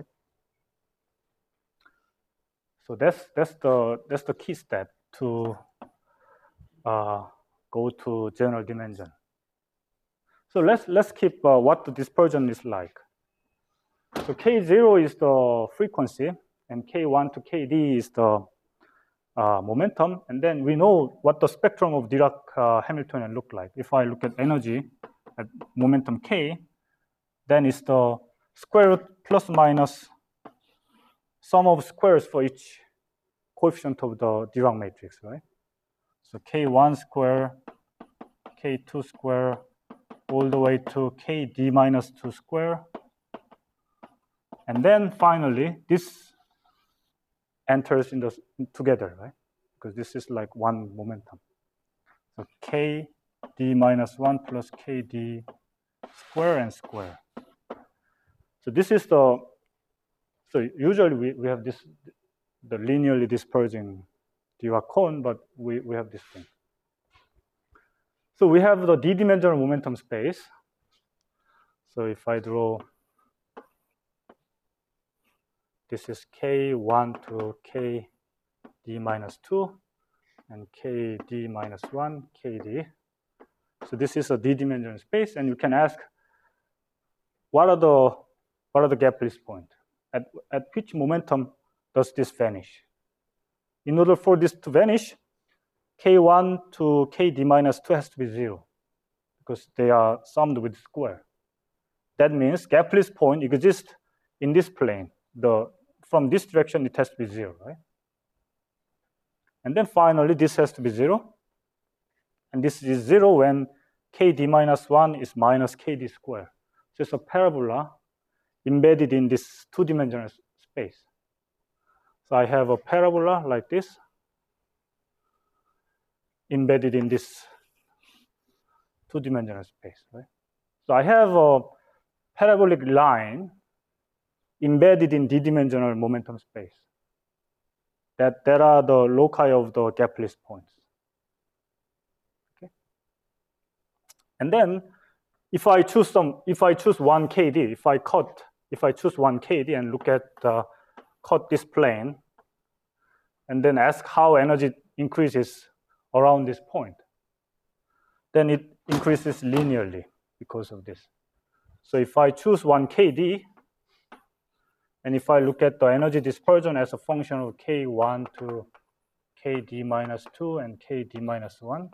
So that's the key step to go to general dimension. So let's keep what the dispersion is like. So K0 is the frequency, and K1 to Kd is the momentum. And then we know what the spectrum of Dirac-Hamiltonian look like. If I look at energy at momentum K, then it's the square root plus minus sum of squares for each coefficient of the Dirac matrix, right? So K1 square, K2 square, all the way to Kd minus 2 square. And then finally, this enters in together, right? Because this is like one momentum. So Kd minus 1 plus Kd square and square. So this is so usually we have this, the linearly dispersing Dirac cone, but we have this thing. So we have the d-dimensional momentum space. So if I draw, this is K1 to Kd minus 2 and Kd minus 1, Kd. So this is a d-dimensional space, and you can ask, what are the gap-least points? At which momentum does this vanish? In order for this to vanish, K1 to Kd minus 2 has to be 0 because they are summed with square. That means gap-least point exists in this plane. From this direction, it has to be 0, right? And then finally, this has to be 0. And this is 0 when Kd minus 1 is minus Kd square. So it's a parabola embedded in this two-dimensional space. So I have a parabola like this, embedded in this two-dimensional space, right? So I have a parabolic line embedded in d-dimensional momentum space. That are the loci of the gap-least points. Okay. And then if I choose one Kd, if I choose one Kd and look at cut this plane, and then ask how energy increases around this point, then it increases linearly because of this. So if I choose one Kd, and if I look at the energy dispersion as a function of K1 to Kd minus 2 and Kd minus 1,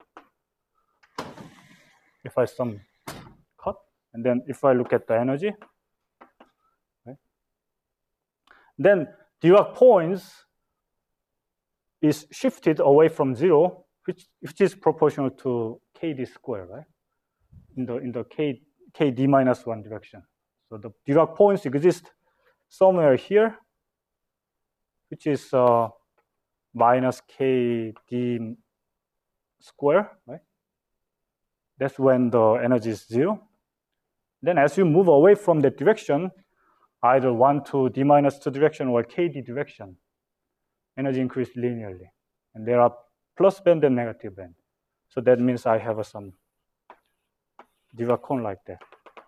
if I sum cut, and then if I look at the energy, right, then Dirac points is shifted away from 0, which is proportional to Kd square, right? in the KD minus 1 direction. So the Dirac points exist somewhere here, which is minus KD square, right? That's when the energy is 0. Then as you move away from that direction, either 1 to D minus 2 direction or KD direction, energy increases linearly. And there are plus band and negative band. So that means I have some Dirac cone like that.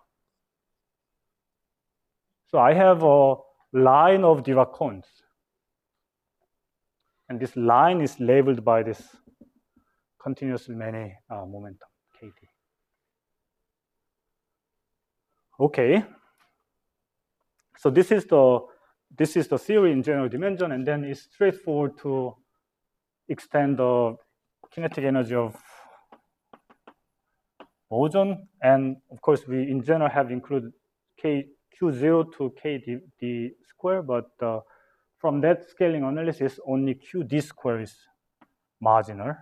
So I have a line of Dirac cones. And this line is labeled by this continuously many momentum, KD. Okay. So this is the theory in general dimension, and then it's straightforward to extend the kinetic energy of boson. And of course, we in general have included Q0 to KD square, but from that scaling analysis, only QD square is marginal.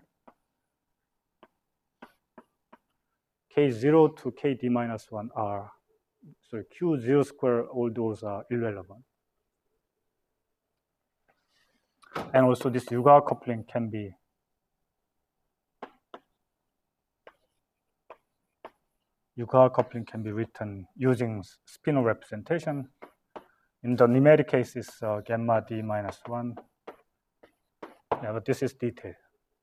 K0 to KD minus 1 are, so Q0 square, all those are irrelevant. And also this Yuga coupling can be written using spinor representation. In the numeric case, it's gamma D minus 1. Yeah, but this is detail.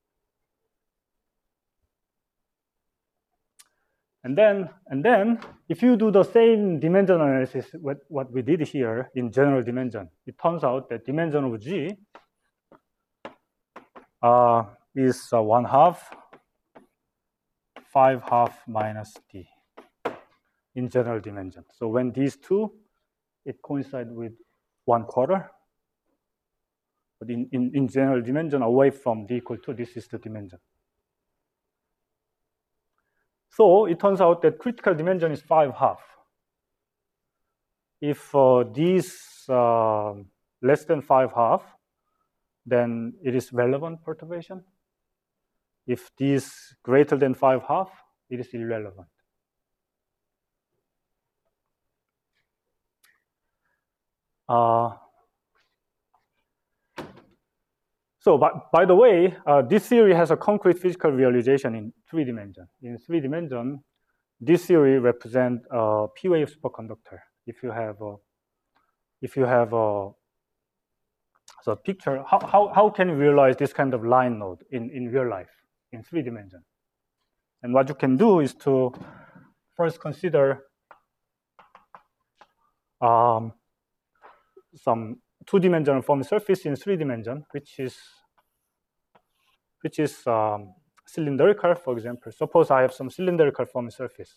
And then, if you do the same dimension analysis, what we did here in general dimension, it turns out that dimension of G is 1/2, 5/2 minus D in general dimension. So when these two, it coincides with 1/4. But in general dimension, away from D equal to, this is the dimension. So it turns out that critical dimension is 5/2. If these less than 5/2, then it is relevant perturbation. If these greater than 5/2, it is irrelevant. So, by the way, this theory has a concrete physical realization in 3 dimensions. In 3 dimensions, this theory represents a P-wave superconductor. If you have a so picture, how can you realize this kind of line node in real life in 3 dimensions? And what you can do is to first consider some 2-dimensional Fermi surface in 3 dimensions, which is cylindrical, for example. Suppose I have some cylindrical Fermi surface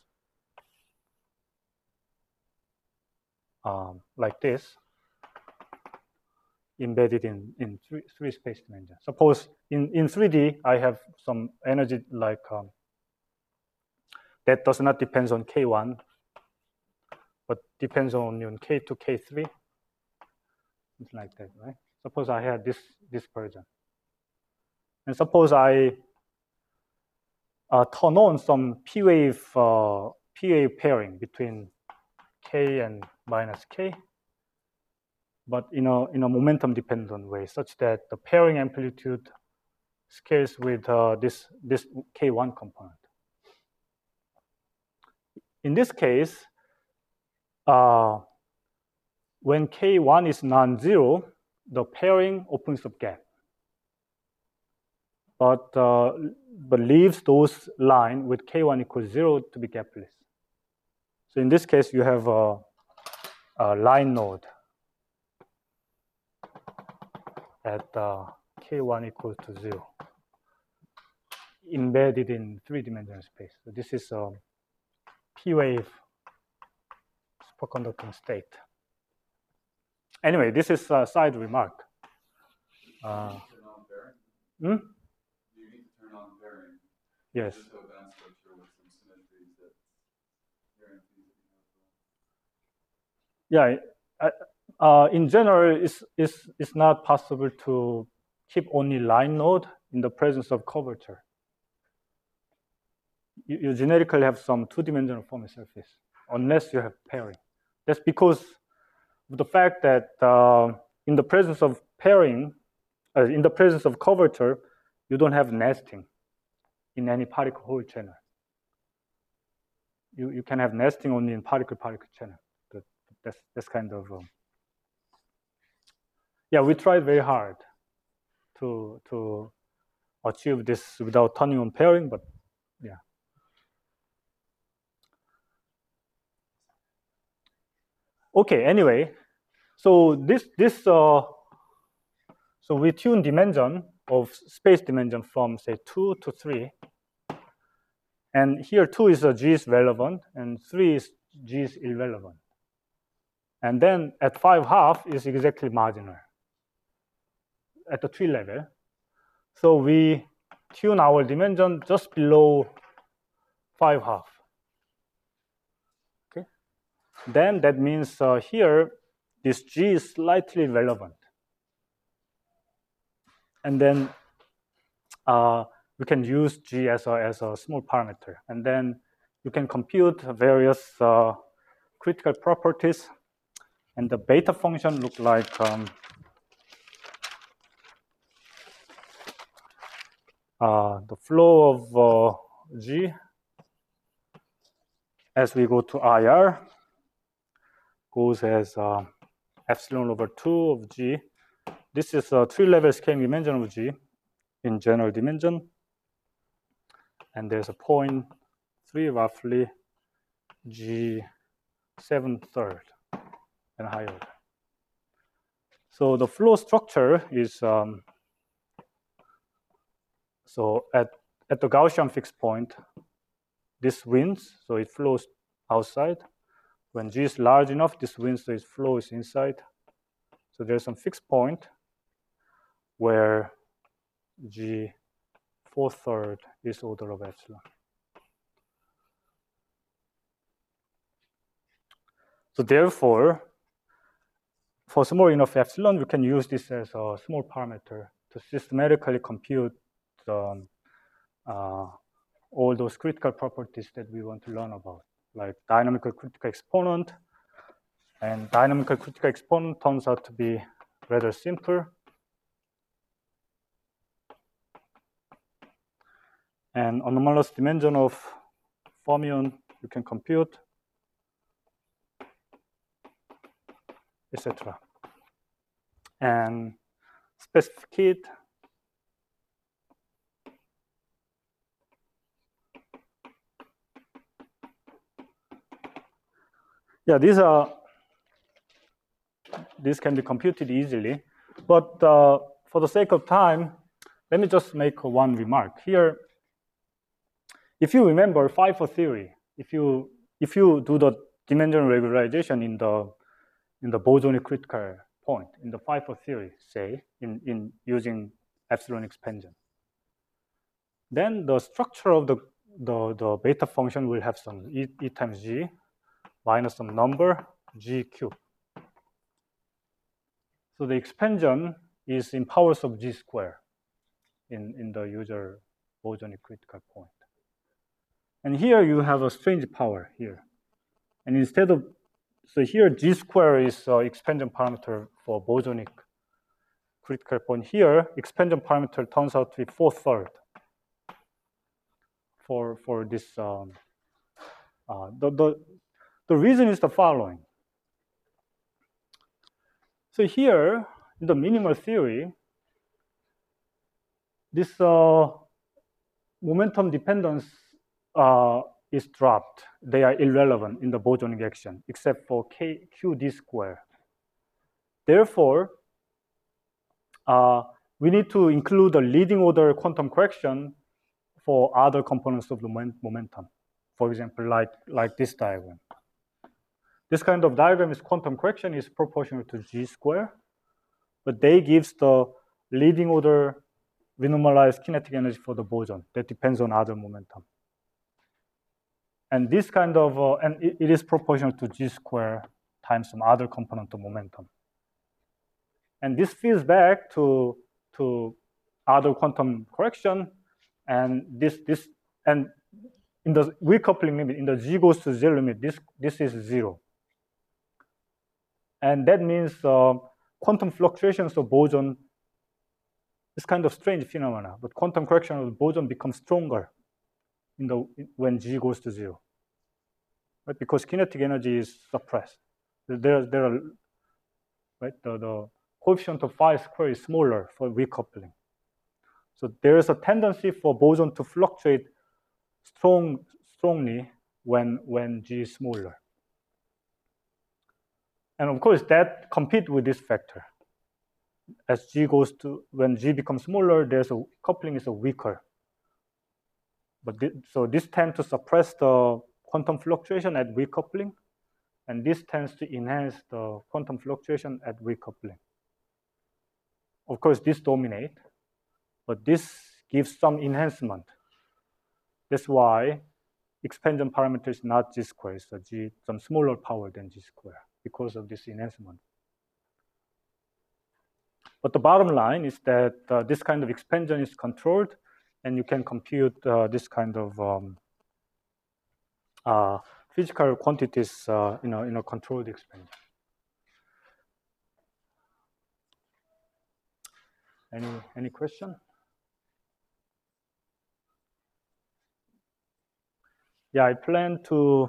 like this, embedded in three space dimensions. Suppose in 3D, I have some energy like that does not depend on K1, but depends on K2, K3, something like that, right? Suppose I had this version. And suppose I turn on some P-wave pairing between K and minus K, but in a momentum dependent way, such that the pairing amplitude scales with this K1 component. In this case, when K1 is non-zero, the pairing opens up gap, but leaves those lines with K1 equals 0 to be gapless. So in this case, you have a line node at K1 equals to 0, embedded in 3-dimensional space. So this is a P-wave superconducting state. Anyway, this is a side remark. Do you need to turn on bearing? Yes. Just to advance structure with some symmetries that guarantees that you have. Yeah, in general, it's not possible to keep only line node in the presence of curvature. you generically have some two-dimensional Fermi surface, unless you have pairing. That's because of the fact that in the presence of pairing, in the presence of curvature, you don't have nesting in any particle-hole channel. You can have nesting only in particle-particle channel. That's kind of yeah. We tried very hard to achieve this without turning on pairing, but yeah. Okay. Anyway, so so we tune dimension of space dimension from say 2 to 3, and here 2 is G is relevant, and 3 is G is irrelevant, and then at 5½ is exactly marginal at the tree level. So we tune our dimension just below 5½ Okay, then that means here this G is slightly relevant, and then we can use G as a small parameter, and then you can compute various critical properties, and the beta function look like the flow of G as we go to IR goes as epsilon over 2 of G. This is a tree-level scaling dimension of G in general dimension, and there's a 0.3 roughly G 7/3 and higher. So the flow structure is so at the Gaussian fixed point, this wins, so it flows outside. When G is large enough, this wins, so it flows inside. So there's some fixed point where G 4/3 is order of epsilon. So therefore, for small enough epsilon, we can use this as a small parameter to systematically compute all those critical properties that we want to learn about, like dynamical critical exponent. And dynamical critical exponent turns out to be rather simple. And anomalous dimension of fermion you can compute, etc. And specific heat, yeah, these can be computed easily, but for the sake of time, let me just make one remark here. If you remember FIFO theory, if you do the dimensional regularization in the bosonic critical point in the FIFO theory, say in using epsilon expansion, then the structure of the beta function will have some e times G minus some number G cubed. So the expansion is in powers of G square in the usual bosonic critical point. And here you have a strange power here. And instead of, so here G square is expansion parameter for bosonic critical point. Here, expansion parameter turns out to be 4/3 for this. The reason is the following. So here, in the minimal theory, this momentum dependence is dropped. They are irrelevant in the bosonic action, except for QD square. Therefore, we need to include a leading order quantum correction for other components of the momentum. For example, like this diagram. This kind of diagram is quantum correction is proportional to G square, but they gives the leading order renormalized kinetic energy for the boson that depends on other momentum. And this kind of, and it is proportional to G square times some other component of momentum. And this feeds back to other quantum correction, and in the weak coupling limit, in the G goes to 0 limit, this is 0. And that means quantum fluctuations of boson is kind of strange phenomena, but quantum correction of the boson becomes stronger when G goes to 0, right? Because kinetic energy is suppressed. There are right, the coefficient of phi square is smaller for weak coupling. So there is a tendency for boson to fluctuate strongly when G is smaller. And of course, that competes with this factor. As when G becomes smaller, coupling is weaker. But so this tends to suppress the quantum fluctuation at weak coupling, and this tends to enhance the quantum fluctuation at weak coupling. Of course, this dominates, but this gives some enhancement. That's why expansion parameter is not G squared, so G some smaller power than G squared because of this enhancement. But the bottom line is that this kind of expansion is controlled, and you can compute this kind of physical quantities in a controlled expansion. Any question? Yeah, I plan to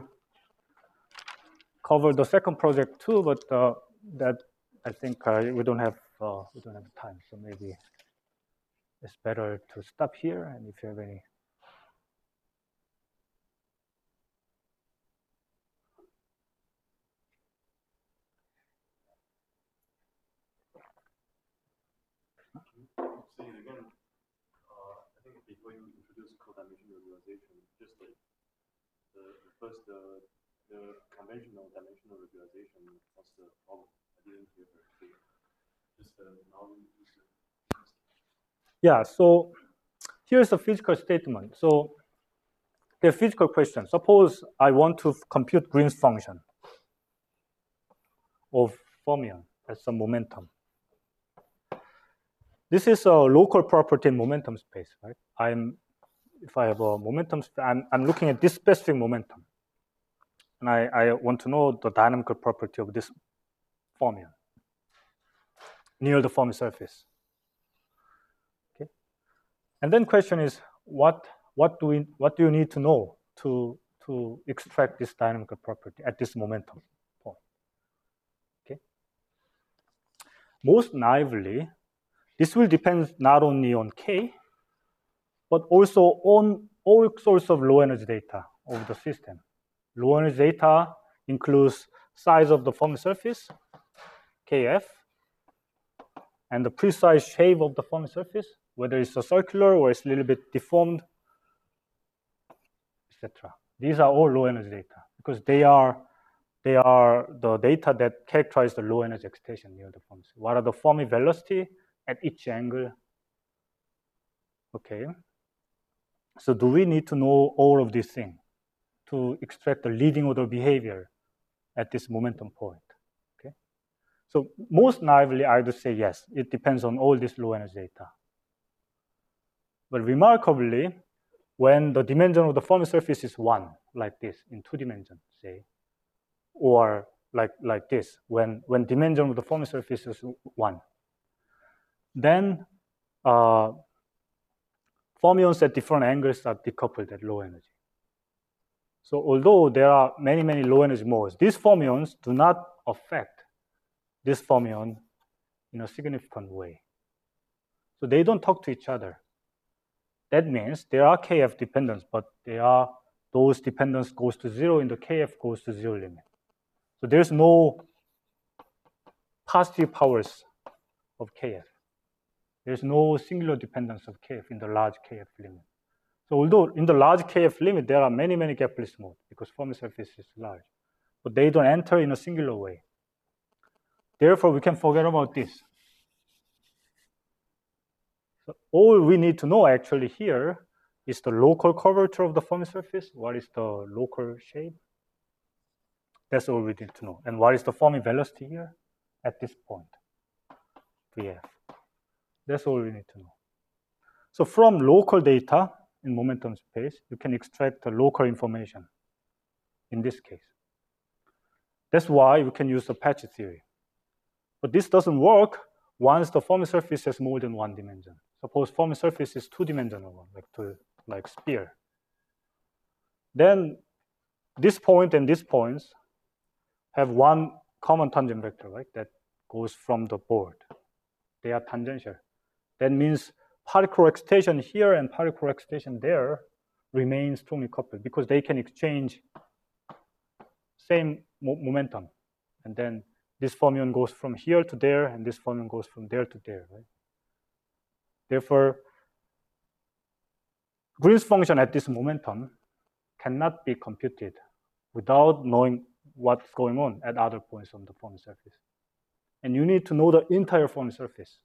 cover the second project too, but that I think we don't have time, so maybe it's better to stop here. And if you have any. Saying it again, I think before you introduce codimensional regularization, just like the conventional dimensional regularization, what's the problem? I didn't hear very clear. Just yeah, so here's a physical statement. So the physical question, suppose I want to compute Green's function of fermion at some momentum. This is a local property in momentum space, right? If I have a momentum, I'm looking at this specific momentum, and I want to know the dynamical property of this fermion near the Fermi surface. Okay, and then question is what do you need to know to extract this dynamical property at this momentum point? Okay, most naively, this will depend not only on K, but also on all sorts of low energy data of the system. Low energy data includes size of the Fermi surface, Kf, and the precise shape of the Fermi surface, whether it's a circular or it's a little bit deformed, etc. These are all low energy data because they are the data that characterize the low energy excitation near the Fermi. What are the Fermi velocity at each angle? Okay. So do we need to know all of these things to extract the leading order behavior at this momentum point? Okay. So most naively, I would say yes. It depends on all this low energy data. But remarkably, when the dimension of the Fermi surface is 1, like this, in 2 dimensions, say, or like this, when dimension of the Fermi surface is 1, then fermions at different angles are decoupled at low energy. So although there are many, many low energy modes, these fermions do not affect this fermion in a significant way. So they don't talk to each other. That means there are Kf dependence, but those dependence goes to 0 in the Kf goes to 0 limit. So there's no positive powers of Kf. There's no singular dependence of Kf in the large Kf limit. So although in the large Kf limit, there are many, many gapless modes because Fermi surface is large, but they don't enter in a singular way. Therefore, we can forget about this. So all we need to know actually here is the local curvature of the Fermi surface. What is the local shape? That's all we need to know. And what is the Fermi velocity here at this point? Vf. That's all we need to know. So from local data, in momentum space, you can extract the local information in this case. That's why we can use the patch theory. But this doesn't work once the Fermi surface has more than one dimension. Suppose Fermi surface is two-dimensional, like sphere. Then this point and these points have one common tangent vector, right? That goes from the board. They are tangential. That means particle excitation here and particle excitation there remain strongly coupled because they can exchange same momentum. And then this fermion goes from here to there, and this fermion goes from there to there, right? Therefore, Green's function at this momentum cannot be computed without knowing what's going on at other points on the Fermi surface. And you need to know the entire Fermi surface.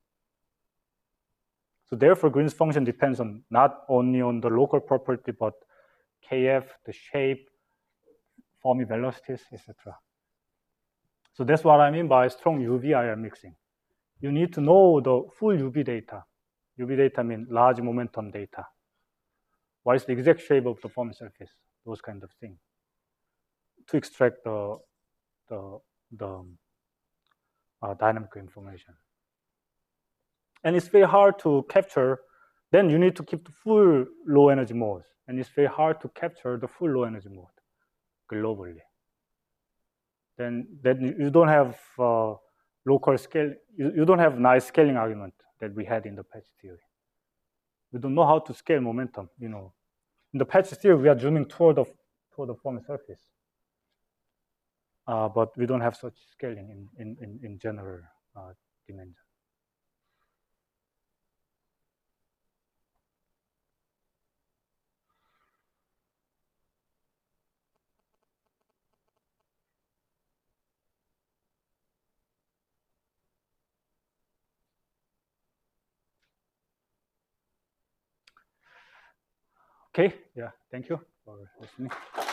So therefore, Green's function depends on not only on the local property, but Kf, the shape, Fermi velocities, etc. So that's what I mean by strong UV-IR mixing. You need to know the full UV data. UV data means large momentum data. What is the exact shape of the Fermi surface? Those kind of things to extract the dynamic information. And it's very hard to capture. Then you need to keep the full low energy mode, and it's very hard to capture the full low energy mode globally. Then you don't have local scale. You don't have nice scaling argument that we had in the patch theory. We don't know how to scale momentum. You know, in the patch theory, we are zooming toward the Fermi surface, but we don't have such scaling in general dimension. Okay, yeah, thank you for listening.